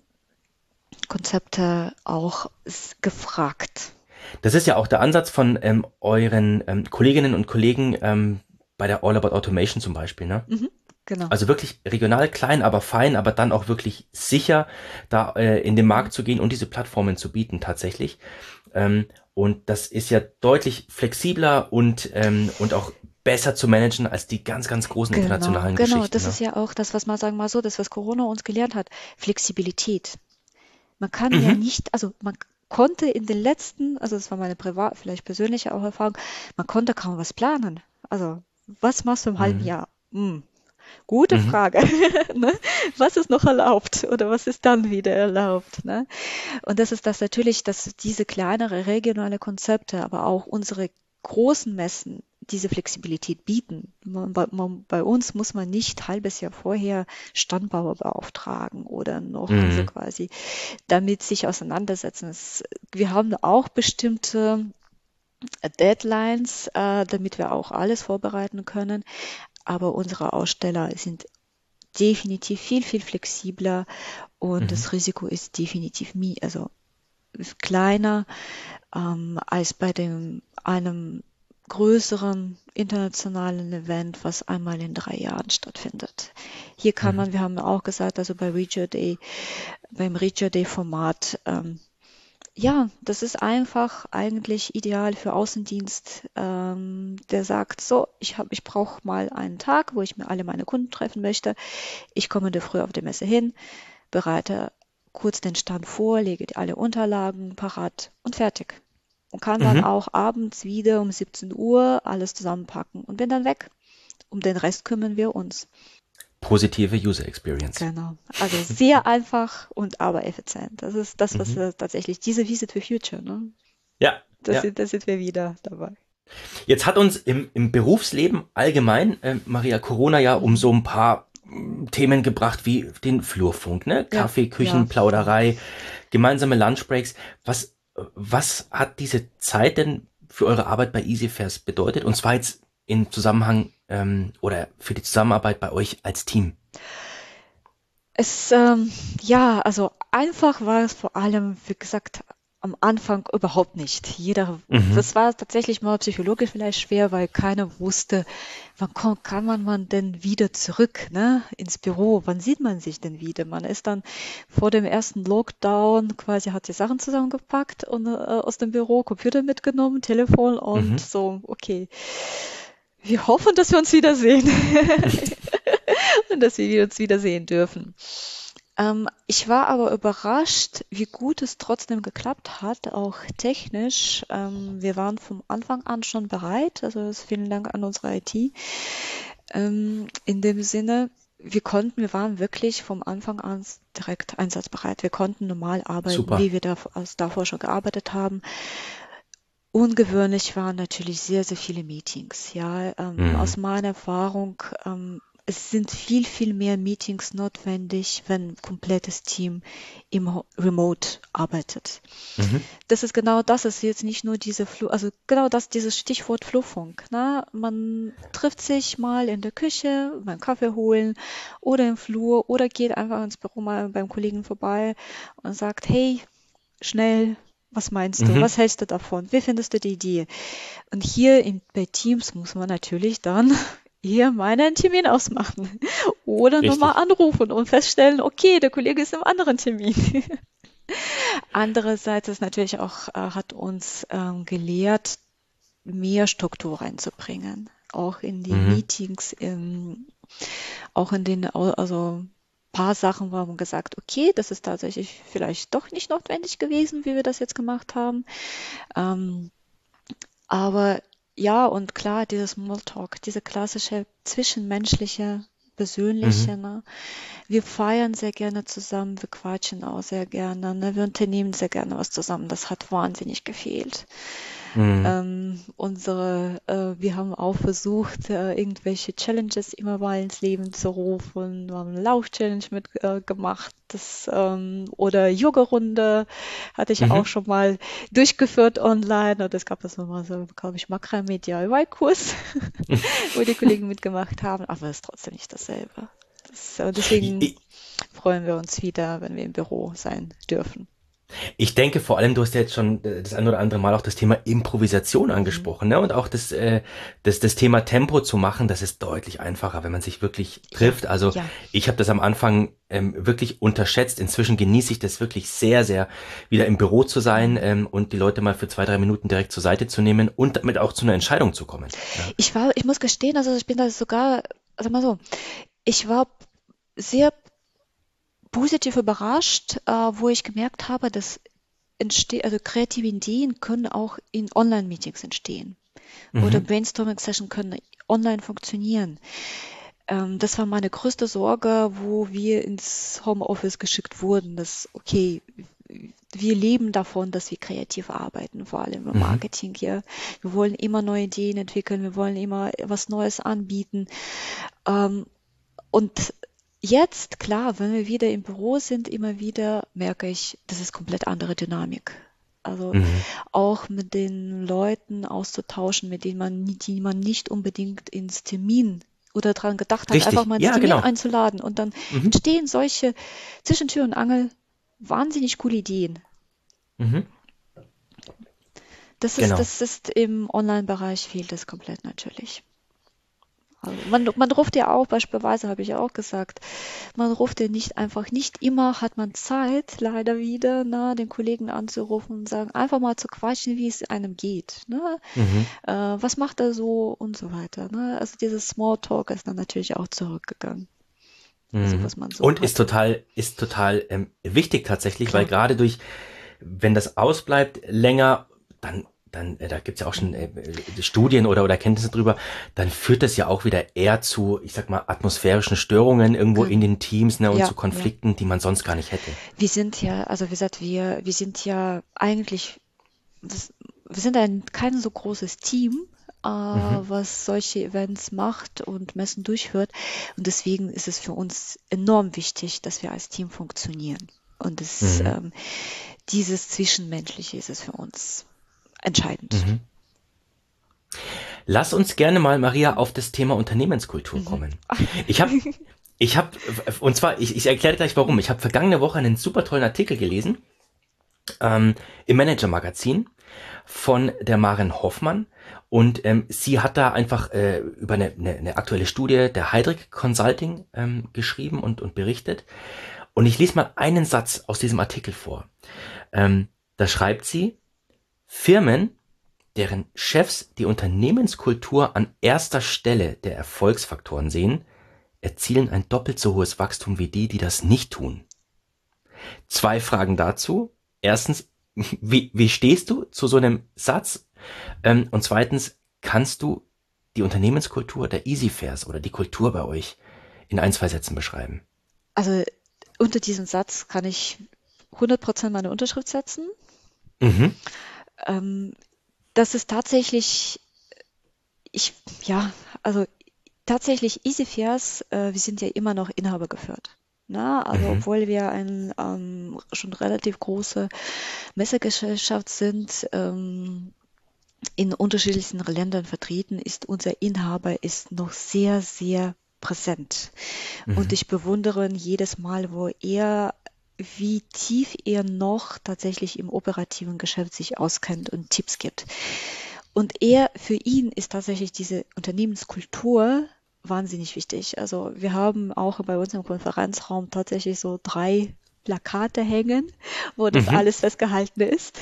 Konzepte auch s- gefragt. Das ist ja auch der Ansatz von ähm, euren ähm, Kolleginnen und Kollegen ähm, bei der All About Automation zum Beispiel, ne? Mhm, genau. Also wirklich regional klein, aber fein, aber dann auch wirklich sicher, da äh, in den Mhm. Markt zu gehen und diese Plattformen zu bieten tatsächlich. Ähm, und das ist ja deutlich flexibler und, ähm, und auch besser zu managen als die ganz, ganz großen Genau, internationalen genau. Geschichten, Das ne? ist ja auch das, was man sagen wir mal so, das, was Corona uns gelernt hat. Flexibilität. Man kann ja Mhm. nicht, also man konnte in den letzten, also das war meine privat, vielleicht persönliche auch Erfahrung, man konnte kaum was planen. Also, was machst du im halben Mhm. Jahr? Hm, gute Mhm. Frage. Ne? Was ist noch erlaubt oder was ist dann wieder erlaubt? Ne? Und das ist das natürlich, dass diese kleinere regionale Konzepte, aber auch unsere großen Messen diese Flexibilität bieten. Man, bei, man, bei uns muss man nicht halbes Jahr vorher Standbauer beauftragen oder noch, also Mhm. quasi damit sich auseinandersetzen. Es, wir haben auch bestimmte Deadlines, äh, damit wir auch alles vorbereiten können. Aber unsere Aussteller sind definitiv viel, viel flexibler und Mhm. das Risiko ist definitiv mi also ist kleiner ähm, als bei dem einem größeren internationalen Event, was einmal in drei Jahren stattfindet. Hier kann Mhm. man, wir haben auch gesagt, also bei Reacher Day, beim Reacher Day Format, ähm, ja, das ist einfach eigentlich ideal für Außendienst, ähm, der sagt, so, ich habe, ich brauche mal einen Tag, wo ich mir alle meine Kunden treffen möchte. Ich komme in der Früh auf die Messe hin, bereite kurz den Stand vor, lege die- alle Unterlagen parat und fertig. Und kann dann Mhm. auch abends wieder um siebzehn Uhr alles zusammenpacken und bin dann weg. Um den Rest kümmern wir uns. Positive User Experience. Genau. Also sehr einfach und aber effizient. Das ist das, was Mhm. äh, tatsächlich diese Visit for Future, ne? Ja, Das ja. sind, da sind wir wieder dabei. Jetzt hat uns im, im Berufsleben allgemein, äh, Maria, Corona ja um Mhm. so ein paar mm, Themen gebracht wie den Flurfunk, ne? Ja, Kaffee, ja. Küchen, Plauderei, gemeinsame Lunchbreaks. Was, äh, was hat diese Zeit denn für eure Arbeit bei EasyFairs bedeutet? Und zwar jetzt im Zusammenhang ähm, oder für die Zusammenarbeit bei euch als Team. Es, ähm, ja, also einfach war es vor allem, wie gesagt, am Anfang überhaupt nicht. Jeder, Mhm. das war tatsächlich mal psychologisch vielleicht schwer, weil keiner wusste, wann kommt, kann man, man denn wieder zurück, ne, ins Büro? Wann sieht man sich denn wieder? Man ist dann vor dem ersten Lockdown quasi, hat die Sachen zusammengepackt und äh, aus dem Büro Computer mitgenommen, Telefon und Mhm. so, okay. Wir hoffen, dass wir uns wiedersehen und dass wir uns wiedersehen dürfen. Ähm, ich war aber überrascht, wie gut es trotzdem geklappt hat, auch technisch. Ähm, wir waren vom Anfang an schon bereit, also das vielen Dank an unsere I T. Ähm, in dem Sinne, wir konnten, wir waren wirklich vom Anfang an direkt einsatzbereit. Wir konnten normal arbeiten, Super. wie wir da, also davor schon gearbeitet haben. Ungewöhnlich waren natürlich sehr, sehr viele Meetings. Ja, ähm, aus Mhm. meiner Erfahrung, ähm, es sind viel, viel mehr Meetings notwendig, wenn ein komplettes Team im Ho- Remote arbeitet. Mhm. Das ist genau das, ist jetzt nicht nur diese Flu, also genau das, dieses Stichwort Flurfunk. Ne? Man trifft sich mal in der Küche, beim Kaffee holen oder im Flur oder geht einfach ins Büro mal beim Kollegen vorbei und sagt, hey, schnell, was meinst du? Mhm. Was hältst du davon? Wie findest du die Idee? Und hier in, bei Teams muss man natürlich dann eher mal einen Termin ausmachen oder nur mal Richtig. anrufen und feststellen, okay, der Kollege ist im anderen Termin. Andererseits ist natürlich auch, äh, hat uns ähm, gelehrt, mehr Struktur reinzubringen. Auch in die Mhm. Meetings, im, auch in den, Au- also paar Sachen haben wir gesagt, okay, das ist tatsächlich vielleicht doch nicht notwendig gewesen, wie wir das jetzt gemacht haben. Ähm, aber ja, und klar, dieses Smalltalk, diese klassische zwischenmenschliche, persönliche, Mhm. ne? Wir feiern sehr gerne zusammen, wir quatschen auch sehr gerne, ne? Wir unternehmen sehr gerne was zusammen. Das hat wahnsinnig gefehlt. Mhm. Ähm, unsere, äh, wir haben auch versucht, äh, irgendwelche Challenges immer mal ins Leben zu rufen. Wir haben eine Lauf-Challenge mitgemacht, äh, gemacht, das, ähm, oder Yoga-Runde hatte ich auch Mhm. schon mal durchgeführt online. Und es gab das nochmal so, glaube ich, Makramee-D I Y-Kurs, wo die Kollegen mitgemacht haben. Aber es ist trotzdem nicht dasselbe. Das, äh, deswegen Ich, freuen wir uns wieder, wenn wir im Büro sein dürfen. Ich denke vor allem, du hast ja jetzt schon äh, das ein oder andere Mal auch das Thema Improvisation Mhm. angesprochen, ne? Und auch das, äh, das, das Thema Tempo zu machen, das ist deutlich einfacher, wenn man sich wirklich Ja, trifft. Also ja. ich habe das am Anfang ähm, wirklich unterschätzt. Inzwischen genieße ich das wirklich sehr, sehr, wieder im Büro zu sein Mhm. ähm, und die Leute mal für zwei, drei Minuten direkt zur Seite zu nehmen und damit auch zu einer Entscheidung zu kommen. Ja. Ich war, ich muss gestehen, also ich bin da sogar, also mal so, ich war sehr positiv überrascht, äh, wo ich gemerkt habe, dass entste also kreative Ideen können auch in Online-Meetings entstehen oder Mhm. Brainstorming-Sessions können online funktionieren. Ähm, das war meine größte Sorge, wo wir ins Homeoffice geschickt wurden, dass, okay, wir leben davon, dass wir kreativ arbeiten, vor allem im Mhm. Marketing hier. Wir wollen immer neue Ideen entwickeln, wir wollen immer was Neues anbieten. Ähm, und jetzt, klar, wenn wir wieder im Büro sind, immer wieder merke ich, das ist komplett andere Dynamik. Also Mhm. auch mit den Leuten auszutauschen, mit denen man, die man nicht unbedingt ins Termin oder daran gedacht hat, einfach Richtig, mal ins ja, Termin genau. einzuladen. Und dann Mhm. entstehen solche zwischen Tür und Angel wahnsinnig coole Ideen. Mhm. Das ist, Genau. das ist im Online-Bereich fehlt das komplett natürlich. Also man, man ruft ja auch, beispielsweise habe ich ja auch gesagt, man ruft ja nicht einfach, nicht immer hat man Zeit, leider wieder, ne, den Kollegen anzurufen und sagen, einfach mal zu quatschen, wie es einem geht, ne, Mhm. äh, was macht er so und so weiter, ne. Also dieses Smalltalk ist dann natürlich auch zurückgegangen, also Mhm. was man so Und ist hatte. total, ist total ähm, wichtig tatsächlich, weil Klar. gerade durch, wenn das ausbleibt länger, dann, dann, äh, da gibt's ja auch schon äh, Mhm. äh, Studien oder, oder Kenntnisse drüber, dann führt das ja auch wieder eher zu, ich sag mal, atmosphärischen Störungen irgendwo in Gen- den Teams, ne, und Ja, zu ja. Konflikten, die man sonst gar nicht hätte. Wir sind ja, also wie gesagt, wir, wir sind ja eigentlich das, wir sind ein kein so großes Team, äh, Mhm. was solche Events macht und Messen durchführt. Und deswegen ist es für uns enorm wichtig, dass wir als Team funktionieren. Und das, Mhm. ähm, dieses Zwischenmenschliche ist es für uns entscheidend. Mhm. Lass uns gerne mal, Maria, auf das Thema Unternehmenskultur Mhm. kommen. Ich habe Ich habe, und zwar, ich, ich erkläre gleich warum. Ich habe vergangene Woche einen super tollen Artikel gelesen ähm, im Manager-Magazin von der Maren Hoffmann. Und ähm, sie hat da einfach äh, über eine, eine, eine aktuelle Studie der Heidrick Consulting ähm, geschrieben und, und berichtet. Und ich lese mal einen Satz aus diesem Artikel vor. Ähm, da schreibt sie, Firmen, deren Chefs die Unternehmenskultur an erster Stelle der Erfolgsfaktoren sehen, erzielen ein doppelt so hohes Wachstum wie die, die das nicht tun. Zwei Fragen dazu. Erstens, wie, wie stehst du zu so einem Satz? Ähm, und zweitens, kannst du die Unternehmenskultur der EasyFairs oder die Kultur bei euch in ein, zwei Sätzen beschreiben? Also unter diesem Satz kann ich hundert Prozent meine Unterschrift setzen. Mhm. Ähm, das ist tatsächlich, ich, ja, also tatsächlich EasyFairs, äh, wir sind ja immer noch Inhaber geführt. Na, also Mhm. obwohl wir ein ähm, schon relativ große Messegesellschaft sind, ähm, in unterschiedlichsten Ländern vertreten, ist unser Inhaber ist noch sehr, sehr präsent. Und Mhm. ich bewundere ihn jedes Mal, wo er, wie tief er noch tatsächlich im operativen Geschäft sich auskennt und Tipps gibt. Und er, für ihn ist tatsächlich diese Unternehmenskultur wahnsinnig wichtig. Also wir haben auch bei uns im Konferenzraum tatsächlich so drei Plakate hängen, wo das Mhm. alles festgehalten ist.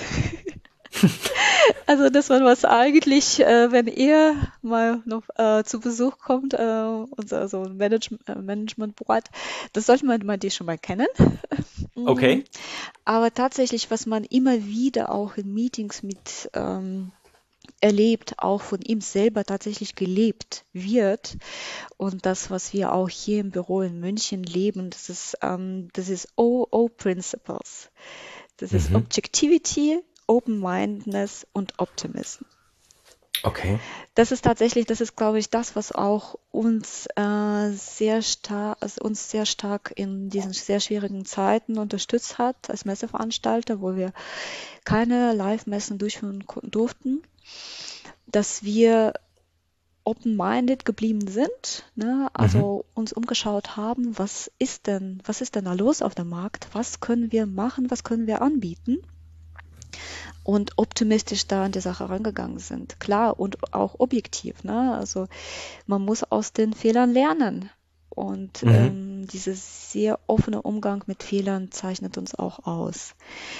Also das war was eigentlich, äh, wenn er mal noch äh, zu Besuch kommt, äh, unser so ein Manage äh, Management Board, das sollte man mal die schon mal kennen. Mm, Okay. aber tatsächlich, was man immer wieder auch in Meetings mit ähm, erlebt, auch von ihm selber tatsächlich gelebt wird. Und das, was wir auch hier im Büro in München leben, das ist, ähm, das ist O O Principles. Das ist Mhm. Objectivity, Open-Mindedness und Optimism. Okay. Das ist tatsächlich, das ist, glaube ich, das, was auch uns äh, sehr stark, also uns sehr stark in diesen sehr schwierigen Zeiten unterstützt hat als Messeveranstalter, wo wir keine Live-Messen durchführen ko- durften, dass wir open-minded geblieben sind, ne? Mhm. Also uns umgeschaut haben, was ist denn, was ist denn da los auf dem Markt? Was können wir machen? Was können wir anbieten? Und optimistisch da an die Sache rangegangen sind. Klar und auch objektiv, ne? Also man muss aus den Fehlern lernen. Und Mhm. ähm, dieser sehr offene Umgang mit Fehlern zeichnet uns auch aus.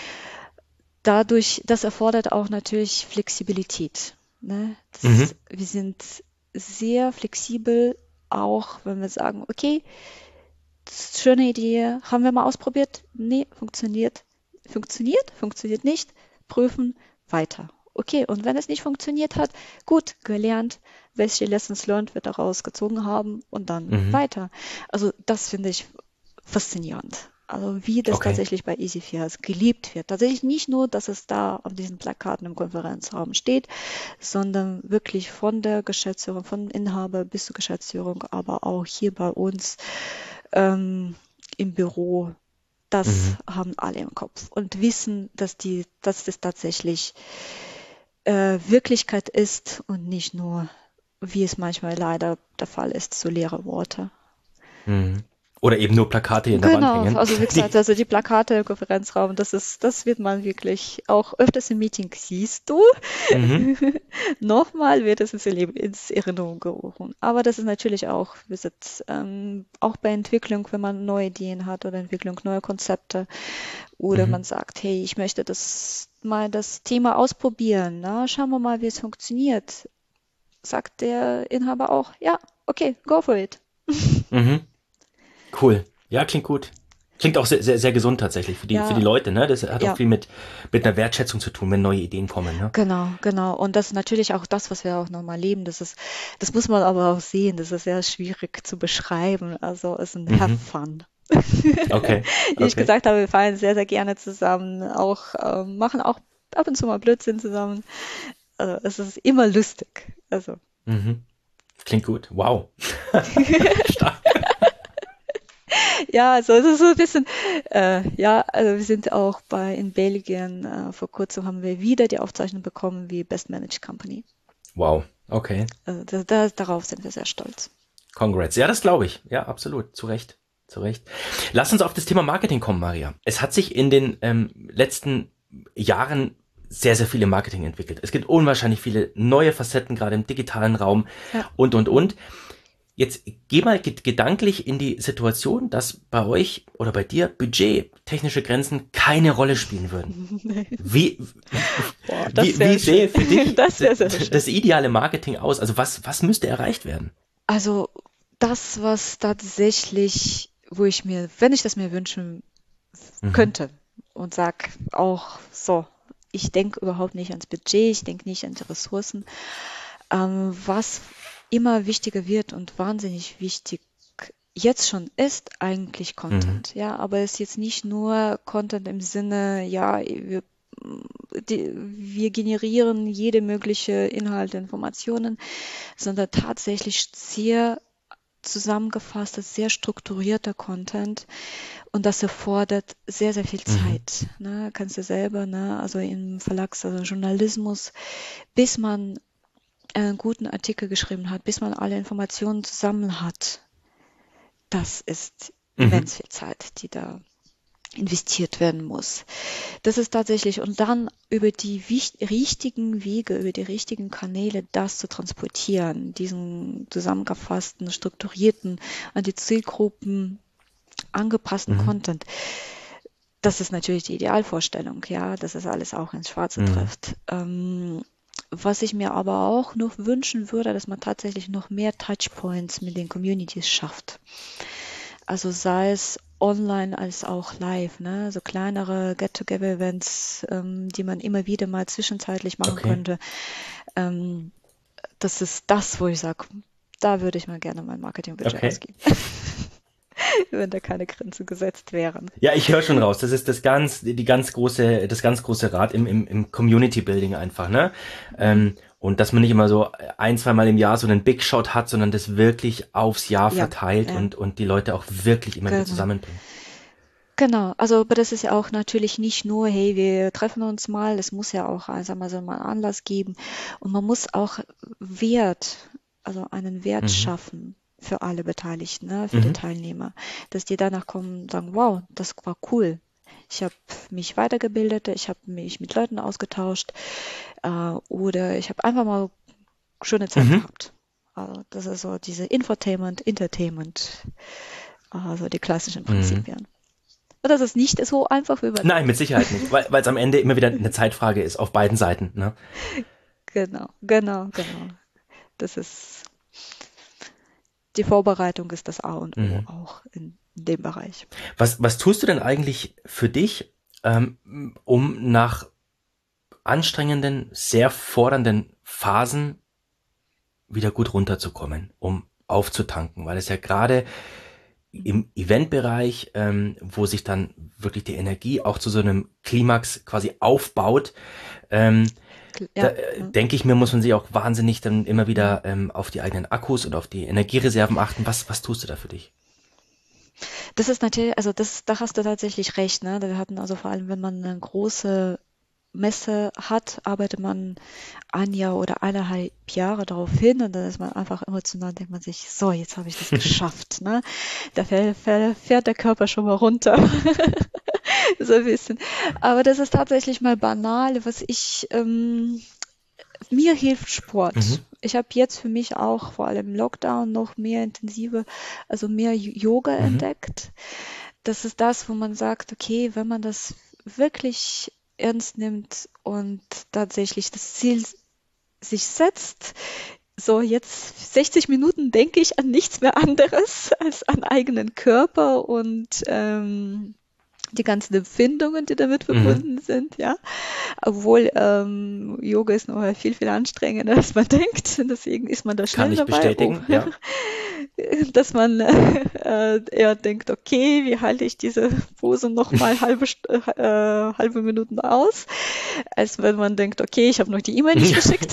Dadurch, das erfordert auch natürlich Flexibilität. Ne? Das, Mhm. wir sind sehr flexibel, auch wenn wir sagen, okay, das ist eine schöne Idee, haben wir mal ausprobiert? Nee, funktioniert. Funktioniert, funktioniert nicht, prüfen, weiter. Okay, und wenn es nicht funktioniert hat, gut, gelernt, welche Lessons learned wir daraus gezogen haben und dann Mhm. weiter. Also das finde ich faszinierend. Also wie das Okay. tatsächlich bei EasyFairs geliebt wird. Tatsächlich nicht nur, dass es da auf diesen Plakaten im Konferenzraum steht, sondern wirklich von der Geschäftsführung, von Inhaber bis zur Geschäftsführung, aber auch hier bei uns ähm, im Büro. Das Mhm. haben alle im Kopf und wissen, dass die, dass das tatsächlich äh, Wirklichkeit ist und nicht nur, wie es manchmal leider der Fall ist, so leere Worte. Mhm. Oder eben nur Plakate in der Wand Genau, hängen. also wie gesagt, Die. also die Plakate im Konferenzraum, das ist, das wird man wirklich auch öfters im Meeting siehst du. Mhm. Nochmal wird es ins, Erleb- ins Erinnerung gerufen. Aber das ist natürlich auch, wir sind, ähm, auch bei Entwicklung, wenn man neue Ideen hat oder Entwicklung neuer Konzepte oder Mhm. man sagt, hey, ich möchte das mal das Thema ausprobieren, na, schauen wir mal, wie es funktioniert. Sagt der Inhaber auch, ja, okay, go for it. Mhm. Cool. Ja, klingt gut. Klingt auch sehr, sehr, sehr gesund tatsächlich für die, für die Ja, Leute, ne? Das hat auch ja. viel mit, mit einer Wertschätzung zu tun, wenn neue Ideen kommen, ne? Genau, genau. Und das ist natürlich auch das, was wir auch nochmal leben. Das ist, das muss man aber auch sehen. Das ist sehr schwierig zu beschreiben. Also es ist ein Have Mhm. Fun. Okay. Wie ich Okay. gesagt habe, wir fallen sehr, sehr gerne zusammen, auch ähm, machen auch ab und zu mal Blödsinn zusammen. Also es ist immer lustig. Also Mhm. Klingt gut. Wow. Stark. ja, also es ist so ein bisschen, äh, ja, also wir sind auch bei in Belgien, äh, vor kurzem haben wir wieder die Aufzeichnung bekommen wie Best Managed Company. Wow. Okay. Also da, da, darauf sind wir sehr stolz. Congrats. Ja, das glaube ich. Ja, absolut. Zu Recht. Zu Recht. Lass uns auf das Thema Marketing kommen, Maria. Es hat sich in den ähm, letzten Jahren sehr, sehr viel im Marketing entwickelt. Es gibt unwahrscheinlich viele neue Facetten, gerade im digitalen Raum Ja. und, und, und. Jetzt geh mal ge- gedanklich in die Situation, dass bei euch oder bei dir Budget, technische Grenzen keine Rolle spielen würden. Wie, Boah, das wie, wie wäre schön. sähe für dich Das wäre sehr schön. das ideale Marketing aus? Also was, was müsste erreicht werden? Also das, was tatsächlich, wo ich mir, wenn ich das mir wünschen Mhm. könnte und sag auch so, ich denke überhaupt nicht ans Budget, ich denke nicht an die Ressourcen, ähm, was immer wichtiger wird und wahnsinnig wichtig jetzt schon ist eigentlich Mhm. Content, ja, aber es ist jetzt nicht nur Content im Sinne, ja, wir, die, wir generieren jede mögliche Inhalte, Informationen, sondern tatsächlich sehr zusammengefasster, sehr strukturierter Content und das erfordert sehr, sehr viel Mhm. Zeit. Ne? Kannst du selber, ne? Also im Verlags-, also Journalismus, bis man einen guten Artikel geschrieben hat, bis man alle Informationen zusammen hat, das ist Mhm. immens viel Zeit, die da investiert werden muss. Das ist tatsächlich, und dann über die wich- richtigen Wege, über die richtigen Kanäle das zu transportieren, diesen zusammengefassten, strukturierten, an die Zielgruppen angepassten Mhm. Content. Das ist natürlich die Idealvorstellung, ja, dass es alles auch ins Schwarze Mhm. trifft. Ähm, was ich mir aber auch noch wünschen würde, dass man tatsächlich noch mehr Touchpoints mit den Communities schafft. Also sei es online als auch live, ne? So kleinere Get-Together-Events, ähm, die man immer wieder mal zwischenzeitlich machen Okay. könnte. Ähm, das ist das, wo ich sage, da würde ich mal gerne mein Marketingbudget Okay. ausgeben. wenn da keine Grenzen gesetzt wären. Ja, ich höre schon raus. Das ist das ganz, die ganz große, das ganz große Rad im, im, im Community Building einfach, ne? Ähm, und dass man nicht immer so ein, zweimal im Jahr so einen Big Shot hat, sondern das wirklich aufs Jahr Ja, verteilt ja, und, und die Leute auch wirklich immer wieder genau. zusammenbringt. Genau, also aber das ist ja auch natürlich nicht nur, hey, wir treffen uns mal, es muss ja auch, äh, sagen wir so, mal einen Anlass geben und man muss auch Wert, also einen Wert Mhm. schaffen für alle Beteiligten, ne, für die Mhm. Teilnehmer, dass die danach kommen und sagen, wow, das war cool. Ich habe mich weitergebildet, ich habe mich mit Leuten ausgetauscht äh, oder ich habe einfach mal schöne Zeit Mhm. gehabt. Also das ist so diese Infotainment, Entertainment, also die klassischen Mhm. Prinzipien. Und das ist nicht so einfach, wie man Nein, mit denkt. Sicherheit nicht, weil weil es am Ende immer wieder eine Zeitfrage ist auf beiden Seiten, ne? Genau, genau, genau. Das ist, die Vorbereitung ist das A und O Mhm. auch in dem Bereich. Was, was tust du denn eigentlich für dich, ähm, um nach anstrengenden, sehr fordernden Phasen wieder gut runterzukommen, um aufzutanken, weil es ja gerade Mhm. im Eventbereich, ähm, wo sich dann wirklich die Energie auch zu so einem Klimax quasi aufbaut, ähm, Kl- da Ja, äh, ja. denke ich mir, muss man sich auch wahnsinnig dann immer Mhm. wieder ähm, auf die eigenen Akkus und auf die Energiereserven achten. Was, was tust du da für dich? Das ist natürlich, also das, da hast du tatsächlich recht, ne? Wir hatten also vor allem, wenn man eine große Messe hat, arbeitet man ein Jahr oder eineinhalb Jahre darauf hin und dann ist man einfach emotional, denkt man sich, so, jetzt habe ich das geschafft, ne? Da fäll- fäll- fährt der Körper schon mal runter. So ein bisschen. Aber das ist tatsächlich mal banal, was ich, ähm, mir hilft Sport. Mhm. Ich habe jetzt für mich auch vor allem im Lockdown noch mehr intensive, also mehr Yo- Yoga Mhm. entdeckt. Das ist das, wo man sagt, okay, wenn man das wirklich ernst nimmt und tatsächlich das Ziel sich setzt, so jetzt sechzig Minuten denke ich an nichts mehr anderes als an eigenen Körper und ähm, die ganzen Empfindungen, die damit Mhm. verbunden sind, ja. Obwohl ähm, Yoga ist noch viel, viel anstrengender, als man denkt. Deswegen ist man da Kann schnell ich dabei, oh, bestätigen, ja. dass man äh, eher denkt, okay, wie halte ich diese Pose noch mal halbe, St- äh, halbe Minuten aus, als wenn man denkt, okay, ich habe noch die E-Mail nicht geschickt.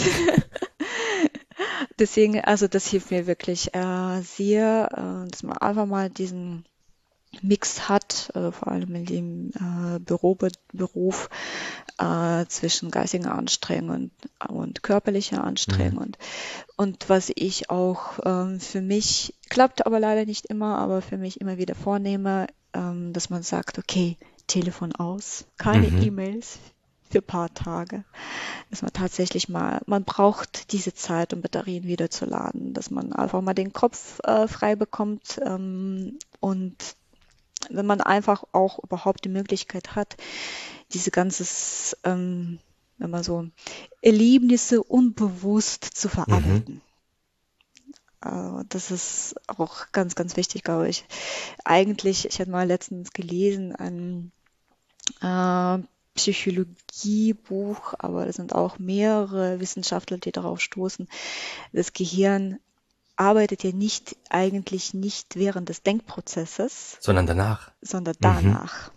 Deswegen, also das hilft mir wirklich äh, sehr, äh, dass man einfach mal diesen Mix hat, äh, vor allem in dem äh, Büro, Beruf äh, zwischen geistiger Anstrengung und, und körperlicher Mhm. Anstrengung. Und was ich auch ähm, für mich, klappt aber leider nicht immer, aber für mich immer wieder vornehme, ähm, dass man sagt, okay, Telefon aus, keine Mhm. E-Mails für ein paar Tage. Dass man tatsächlich mal, man braucht diese Zeit, um Batterien wieder zu laden, dass man einfach mal den Kopf äh, frei bekommt ähm, und wenn man einfach auch überhaupt die Möglichkeit hat, diese ganzes, ähm, wenn man so Erlebnisse unbewusst zu Mhm. verarbeiten. Äh, das ist auch ganz, ganz wichtig, glaube ich. Eigentlich, ich hatte mal letztens gelesen, ein äh, Psychologiebuch, aber es sind auch mehrere Wissenschaftler, die darauf stoßen. Das Gehirn arbeitet ja nicht eigentlich nicht während des Denkprozesses, Sondern danach. sondern Mhm. danach.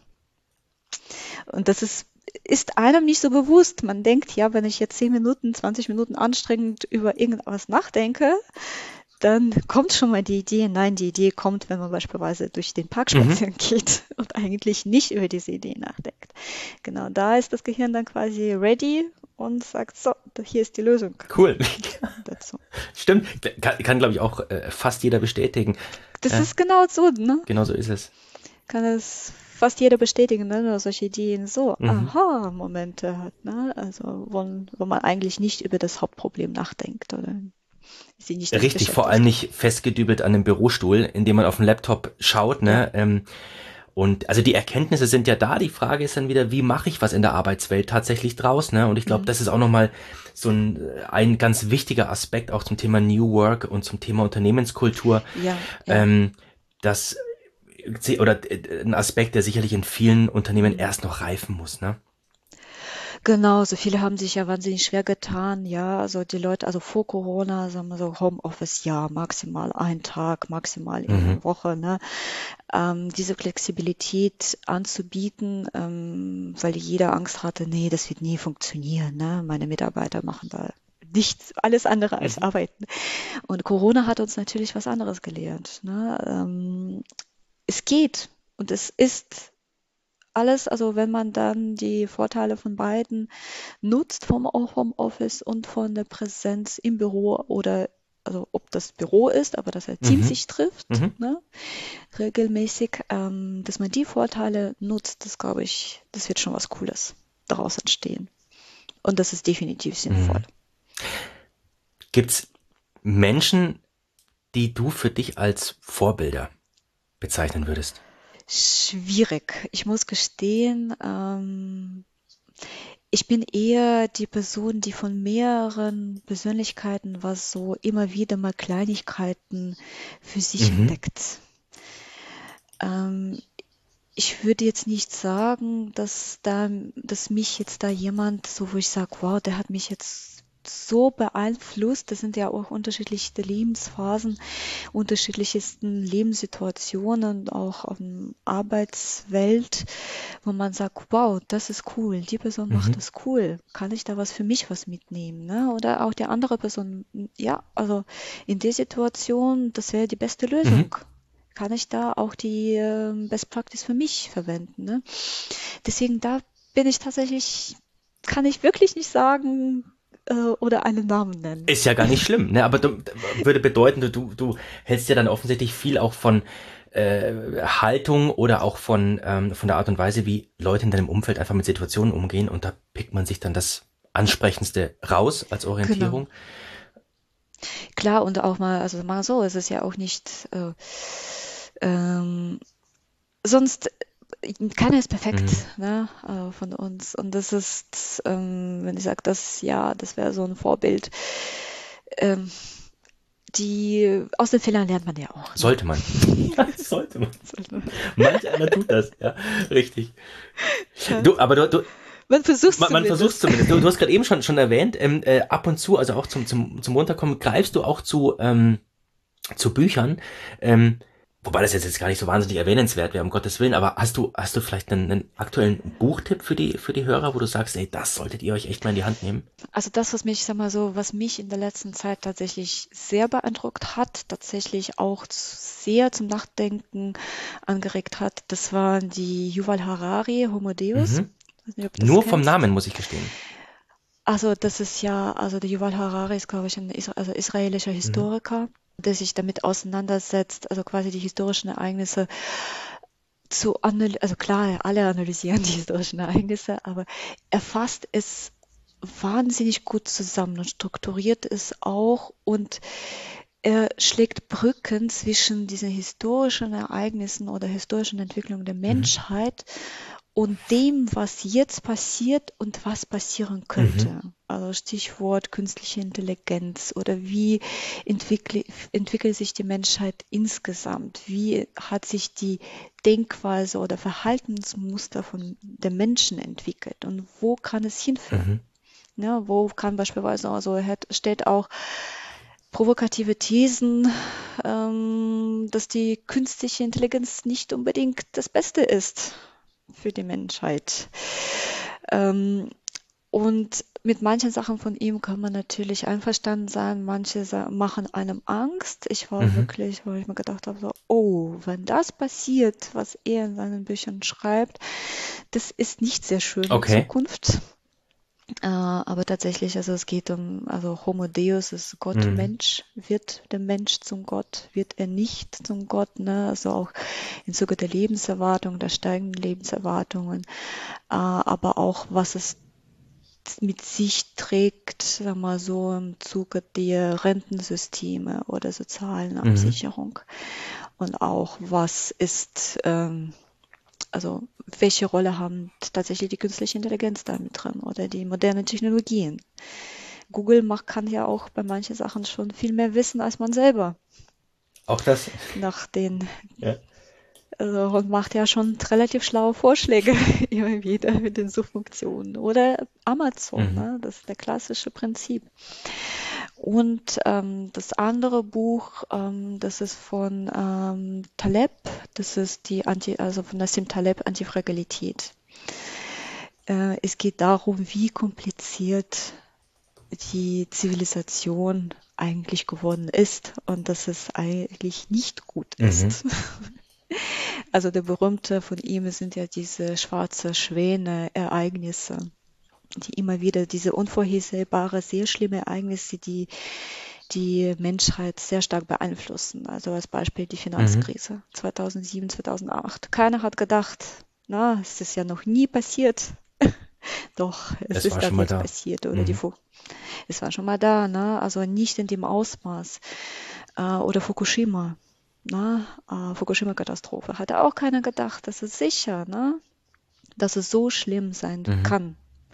Und das ist, ist einem nicht so bewusst. Man denkt, ja, wenn ich jetzt zehn Minuten, zwanzig Minuten anstrengend über irgendwas nachdenke, dann kommt schon mal die Idee. Nein, die Idee kommt, wenn man beispielsweise durch den Park Mhm. spazieren geht und eigentlich nicht über diese Idee nachdenkt. Genau, da ist das Gehirn dann quasi ready und sagt, so, hier ist die Lösung Cool. dazu. Stimmt. Kann, kann glaube ich, auch äh, fast jeder bestätigen. Das Ja, ist genau so, ne? genau so ist es. Kann es fast jeder bestätigen, ne? Nur solche Ideen so, Mhm. Aha-Momente hat, ne? Also, wo, wo man eigentlich nicht über das Hauptproblem nachdenkt oder sie nicht damit Richtig, vor allem beschäftigt. nicht festgedübelt an einem Bürostuhl, in dem man auf dem Laptop schaut, Ja, ne? Ähm, und also die Erkenntnisse sind ja da. Die Frage ist dann wieder, wie mache ich was in der Arbeitswelt tatsächlich draus, ne? Und ich glaube, mhm. das ist auch nochmal so ein, ein ganz wichtiger Aspekt auch zum Thema New Work und zum Thema Unternehmenskultur, Ja, ja, ähm, dass oder äh, ein Aspekt, der sicherlich in vielen Unternehmen mhm. erst noch reifen muss, ne? Genau, so viele haben sich ja wahnsinnig schwer getan, ja, also die Leute, also vor Corona, sagen wir so, Homeoffice, ja, maximal ein Tag, maximal in Mhm. der Woche, ne, ähm, diese Flexibilität anzubieten, ähm, weil jeder Angst hatte, nee, das wird nie funktionieren, ne, meine Mitarbeiter machen da nichts, alles andere als Mhm. arbeiten. Und Corona hat uns natürlich was anderes gelehrt, ne, ähm, es geht und es ist alles, also wenn man dann die Vorteile von beiden nutzt, vom Homeoffice und von der Präsenz im Büro oder also ob das Büro ist, aber dass ein Team Mhm. sich trifft, Mhm. ne, regelmäßig, ähm, dass man die Vorteile nutzt, das glaube ich, das wird schon was Cooles daraus entstehen. Und das ist definitiv sinnvoll. Mhm. Gibt's Menschen, die du für dich als Vorbilder bezeichnen würdest? Schwierig. Ich muss gestehen, ähm, ich bin eher die Person, die von mehreren Persönlichkeiten was so immer wieder mal Kleinigkeiten für sich Mhm. entdeckt. Ähm, Ich würde jetzt nicht sagen, dass da, dass mich jetzt da jemand, so wo ich sage, wow, der hat mich jetzt so beeinflusst. Das sind ja auch unterschiedlichste Lebensphasen, unterschiedlichsten Lebenssituationen, auch auf der Arbeitswelt, wo man sagt, wow, das ist cool, die Person macht Mhm. das cool. Kann ich da was für mich was mitnehmen? Ne? Oder auch die andere Person, ja, also in der Situation, das wäre die beste Mhm. Lösung. Kann ich da auch die ähm, Best Practice für mich verwenden? Ne? Deswegen da bin ich tatsächlich, kann ich wirklich nicht sagen äh, oder einen Namen nennen. Ist ja gar nicht schlimm, ne? Aber du, würde bedeuten, du, du, du hältst ja dann offensichtlich viel auch von äh, Haltung oder auch von, ähm, von der Art und Weise, wie Leute in deinem Umfeld einfach mit Situationen umgehen und da pickt man sich dann das Ansprechendste raus als Genau. Orientierung. Klar, und auch mal, also mal so, es ist ja auch nicht, äh, ähm, sonst, äh, keiner ist perfekt, Mhm. ne, äh, von uns. Und das ist, ähm, wenn ich sage, das, ja, das wäre so ein Vorbild. Ähm, die, aus den Fehlern lernt man ja auch, ne? Sollte man. Ja, sollte man. Manch einer tut das, ja, richtig. Ja, Du, aber du, du man versucht man, man versucht zumindest. zumindest. Du, du hast gerade eben schon, schon erwähnt, ähm, äh, ab und zu, also auch zum, zum, zum Runterkommen, greifst du auch zu, ähm, zu Büchern. Ähm, wobei das jetzt, jetzt gar nicht so wahnsinnig erwähnenswert wäre, um Gottes Willen, aber hast du, hast du vielleicht einen, einen aktuellen Buchtipp für die, für die Hörer, wo du sagst, ey, das solltet ihr euch echt mal in die Hand nehmen? Also das, was mich, sag mal so, was mich in der letzten Zeit tatsächlich sehr beeindruckt hat, tatsächlich auch sehr zum Nachdenken angeregt hat, das waren die Yuval Harari, Homo Deus. Mhm. Ich weiß nicht, ob du das Nur vom Namen, kennst. muss ich gestehen. Also das ist ja, also der Yuval Harari ist, glaube ich, ein Isra also israelischer Mhm. Historiker, der sich damit auseinandersetzt, also quasi die historischen Ereignisse zu analysieren. Also klar, alle analysieren die historischen Ereignisse, aber er fasst es wahnsinnig gut zusammen und strukturiert es auch und er schlägt Brücken zwischen diesen historischen Ereignissen oder historischen Entwicklungen der Mhm. Menschheit und dem, was jetzt passiert und was passieren Mhm. könnte. Also Stichwort künstliche Intelligenz oder wie entwickle, entwickelt sich die Menschheit insgesamt? Wie hat sich die Denkweise oder Verhaltensmuster von der Menschen entwickelt und wo kann es hinführen? Mhm. Ne, wo kann beispielsweise, also er hat, stellt auch provokative Thesen, ähm, dass die künstliche Intelligenz nicht unbedingt das Beste ist für die Menschheit. Ähm, und mit manchen Sachen von ihm kann man natürlich einverstanden sein. Manche sa- machen einem Angst. Ich war Mhm. wirklich, wo ich mir gedacht habe, so, oh, wenn das passiert, was er in seinen Büchern schreibt, das ist nicht sehr schön in Okay. Zukunft. Äh, aber tatsächlich, also es geht um, also Homo Deus ist Gott Mhm. Mensch, wird der Mensch zum Gott, wird er nicht zum Gott, ne? Also auch im Zuge der Lebenserwartung, der steigenden Lebenserwartungen, äh, aber auch was es mit sich trägt, sag mal so im Zuge der Rentensysteme oder sozialen Mhm. Absicherung und auch was ist ähm, also welche Rolle haben tatsächlich die künstliche Intelligenz damit drin oder die modernen Technologien? Google macht, kann ja auch bei manchen Sachen schon viel mehr wissen als man selber Auch das. nach den Ja. Also, und macht ja schon relativ schlaue Vorschläge immer wieder mit den Suchfunktionen. Oder Amazon, Mhm. ne? Das ist der klassische Prinzip. Und ähm, das andere Buch, ähm, das ist von ähm, Taleb, das ist die Anti, also von Nassim Taleb, Antifragilität. Äh, es geht darum, wie kompliziert die Zivilisation eigentlich geworden ist und dass es eigentlich nicht gut Mhm. ist. Also der berühmte von ihm sind ja diese schwarze Schwäne Ereignisse, die immer wieder diese unvorhersehbare, sehr schlimme Ereignisse, die die Menschheit sehr stark beeinflussen. Also als Beispiel die Mhm. Finanzkrise zweitausendsieben, zweitausendacht. Keiner hat gedacht, na, es ist ja noch nie passiert. Doch, es Es ist war das schon mal jetzt da. passiert. Oder die, Mhm. Fu- es war schon mal da, ne? Also nicht in dem Ausmaß. Äh, oder Fukushima. Na, äh, Fukushima-Katastrophe. Hatte auch keiner gedacht, das ist sicher, ne? Dass es so schlimm sein Mhm. kann.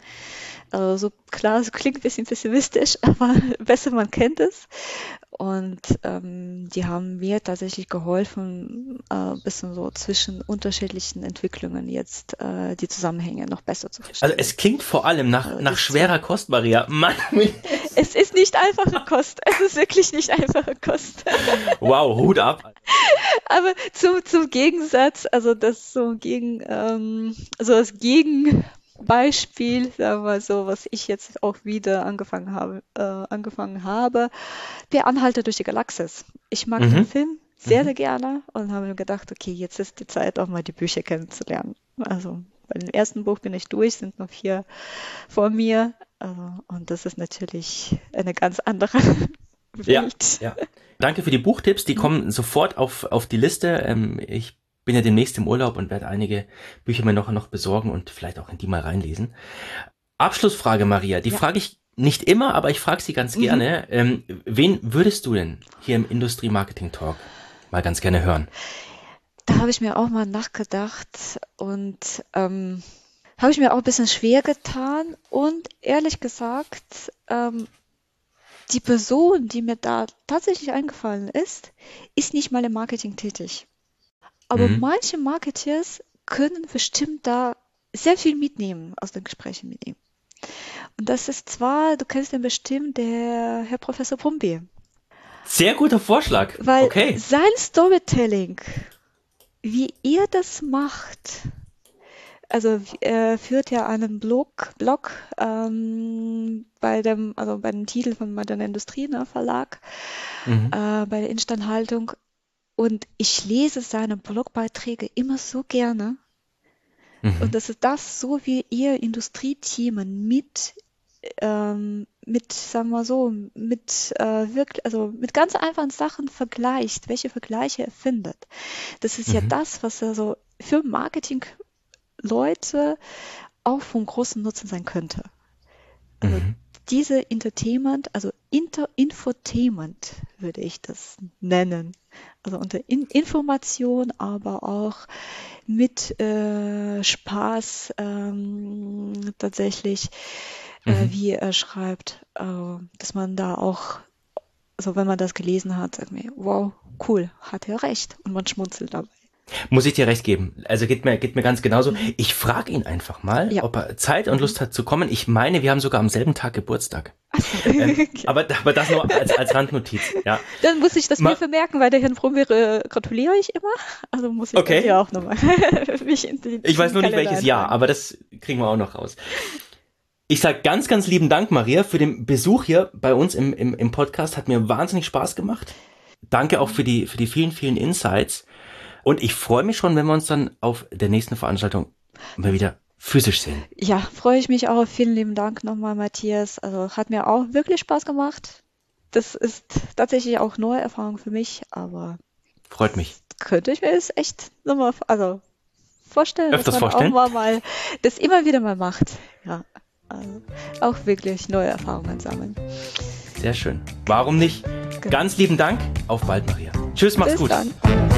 Also so klar, es klingt ein bisschen pessimistisch, aber besser man kennt es. Und ähm, die haben mir tatsächlich geholfen, äh, ein bisschen so zwischen unterschiedlichen Entwicklungen jetzt äh, die Zusammenhänge noch besser zu Also verstehen. es klingt vor allem nach, Also nach das zu, schwerer Kost, Maria. Mann, es ist nicht einfache Kost. Es ist wirklich nicht einfache Kost. wow, Hut ab. Aber zum, zum Gegensatz, also das so gegen, ähm, also das Gegenbeispiel, sagen wir so, was ich jetzt auch wieder angefangen habe, äh, angefangen habe, der Anhalter durch die Galaxis. Ich mag den Mhm. Film sehr, Mhm. sehr gerne und habe mir gedacht, okay, jetzt ist die Zeit, auch mal die Bücher kennenzulernen. Also bei dem ersten Buch bin ich durch, sind noch vier vor mir. Äh, und das ist natürlich eine ganz andere Ja, Welt. ja. Danke für die Buchtipps, die Mhm. kommen sofort auf, auf die Liste. Ähm, ich bin ja demnächst im Urlaub und werde einige Bücher mir noch, noch besorgen und vielleicht auch in die mal reinlesen. Abschlussfrage, Maria, die Ja. frage ich nicht immer, aber ich frage sie ganz Mhm. gerne. Ähm, wen würdest du denn hier im Industrie-Marketing-Talk mal ganz gerne hören? Da habe ich mir auch mal nachgedacht und ähm, habe ich mir auch ein bisschen schwer getan. Und ehrlich gesagt, ähm, die Person, die mir da tatsächlich eingefallen ist, ist nicht mal im Marketing tätig. Aber Mhm. manche Marketeers können bestimmt da sehr viel mitnehmen aus den Gesprächen mit ihm. Und das ist zwar, du kennst ihn bestimmt, der Herr Professor Pumpe, Sehr guter Vorschlag. weil Okay. sein Storytelling, wie er das macht, also er führt ja einen Blog, Blog ähm, bei dem, also bei dem Titel von Moderne Industrie, ne, Verlag, Mhm. äh, bei der Instandhaltung. Und ich lese seine Blogbeiträge immer so gerne. Und Mhm. das ist das, so wie ihr Industriethemen mit, ähm, mit, sagen wir so, mit äh, wirklich, also mit ganz einfachen Sachen vergleicht, welche Vergleiche er findet. Das ist ja Mhm. das, was er so für Marketing-Leute auch von großem Nutzen sein könnte. Also Mhm. diese Entertainment, also Inter Infotainment würde ich das nennen. Also unter In Information, aber auch mit äh, Spaß ähm, tatsächlich, äh, Mhm. wie er schreibt, äh, dass man da auch, also wenn man das gelesen hat, sagt man, wow, cool, hat er recht. Und man schmunzelt dabei. Muss ich dir recht geben. Also geht mir, geht mir ganz genauso. Mhm. Ich frage ihn einfach mal, Ja. ob er Zeit und Mhm. Lust hat zu kommen. Ich meine, wir haben sogar am selben Tag Geburtstag. Achso. Ähm, Okay. aber, aber das nur als, als Randnotiz. Ja. Dann muss ich das mir Ma vermerken, weil der Herrn Brombeere gratuliere ich immer. Also muss ich das okay. ja auch nochmal mich in den, Ich in weiß den nur nicht Kalender welches Jahr, eintragen. aber das kriegen wir auch noch raus. Ich sage ganz, ganz lieben Dank, Maria, für den Besuch hier bei uns im, im, im Podcast. Hat mir wahnsinnig Spaß gemacht. Danke auch für die, für die vielen, vielen Insights. Und ich freue mich schon, wenn wir uns dann auf der nächsten Veranstaltung mal wieder physisch sehen. Ja, freue ich mich auch. Vielen lieben Dank nochmal, Matthias. Also hat mir auch wirklich Spaß gemacht. Das ist tatsächlich auch neue Erfahrung für mich, aber Freut mich. könnte ich mir es echt nochmal, also vorstellen, dass Öfters man auch vorstellen? mal, mal das immer wieder mal macht. Ja, also auch wirklich neue Erfahrungen sammeln. Sehr schön. Warum nicht? Genau. Ganz lieben Dank. Auf bald, Maria. Tschüss, mach's Bis gut. dann.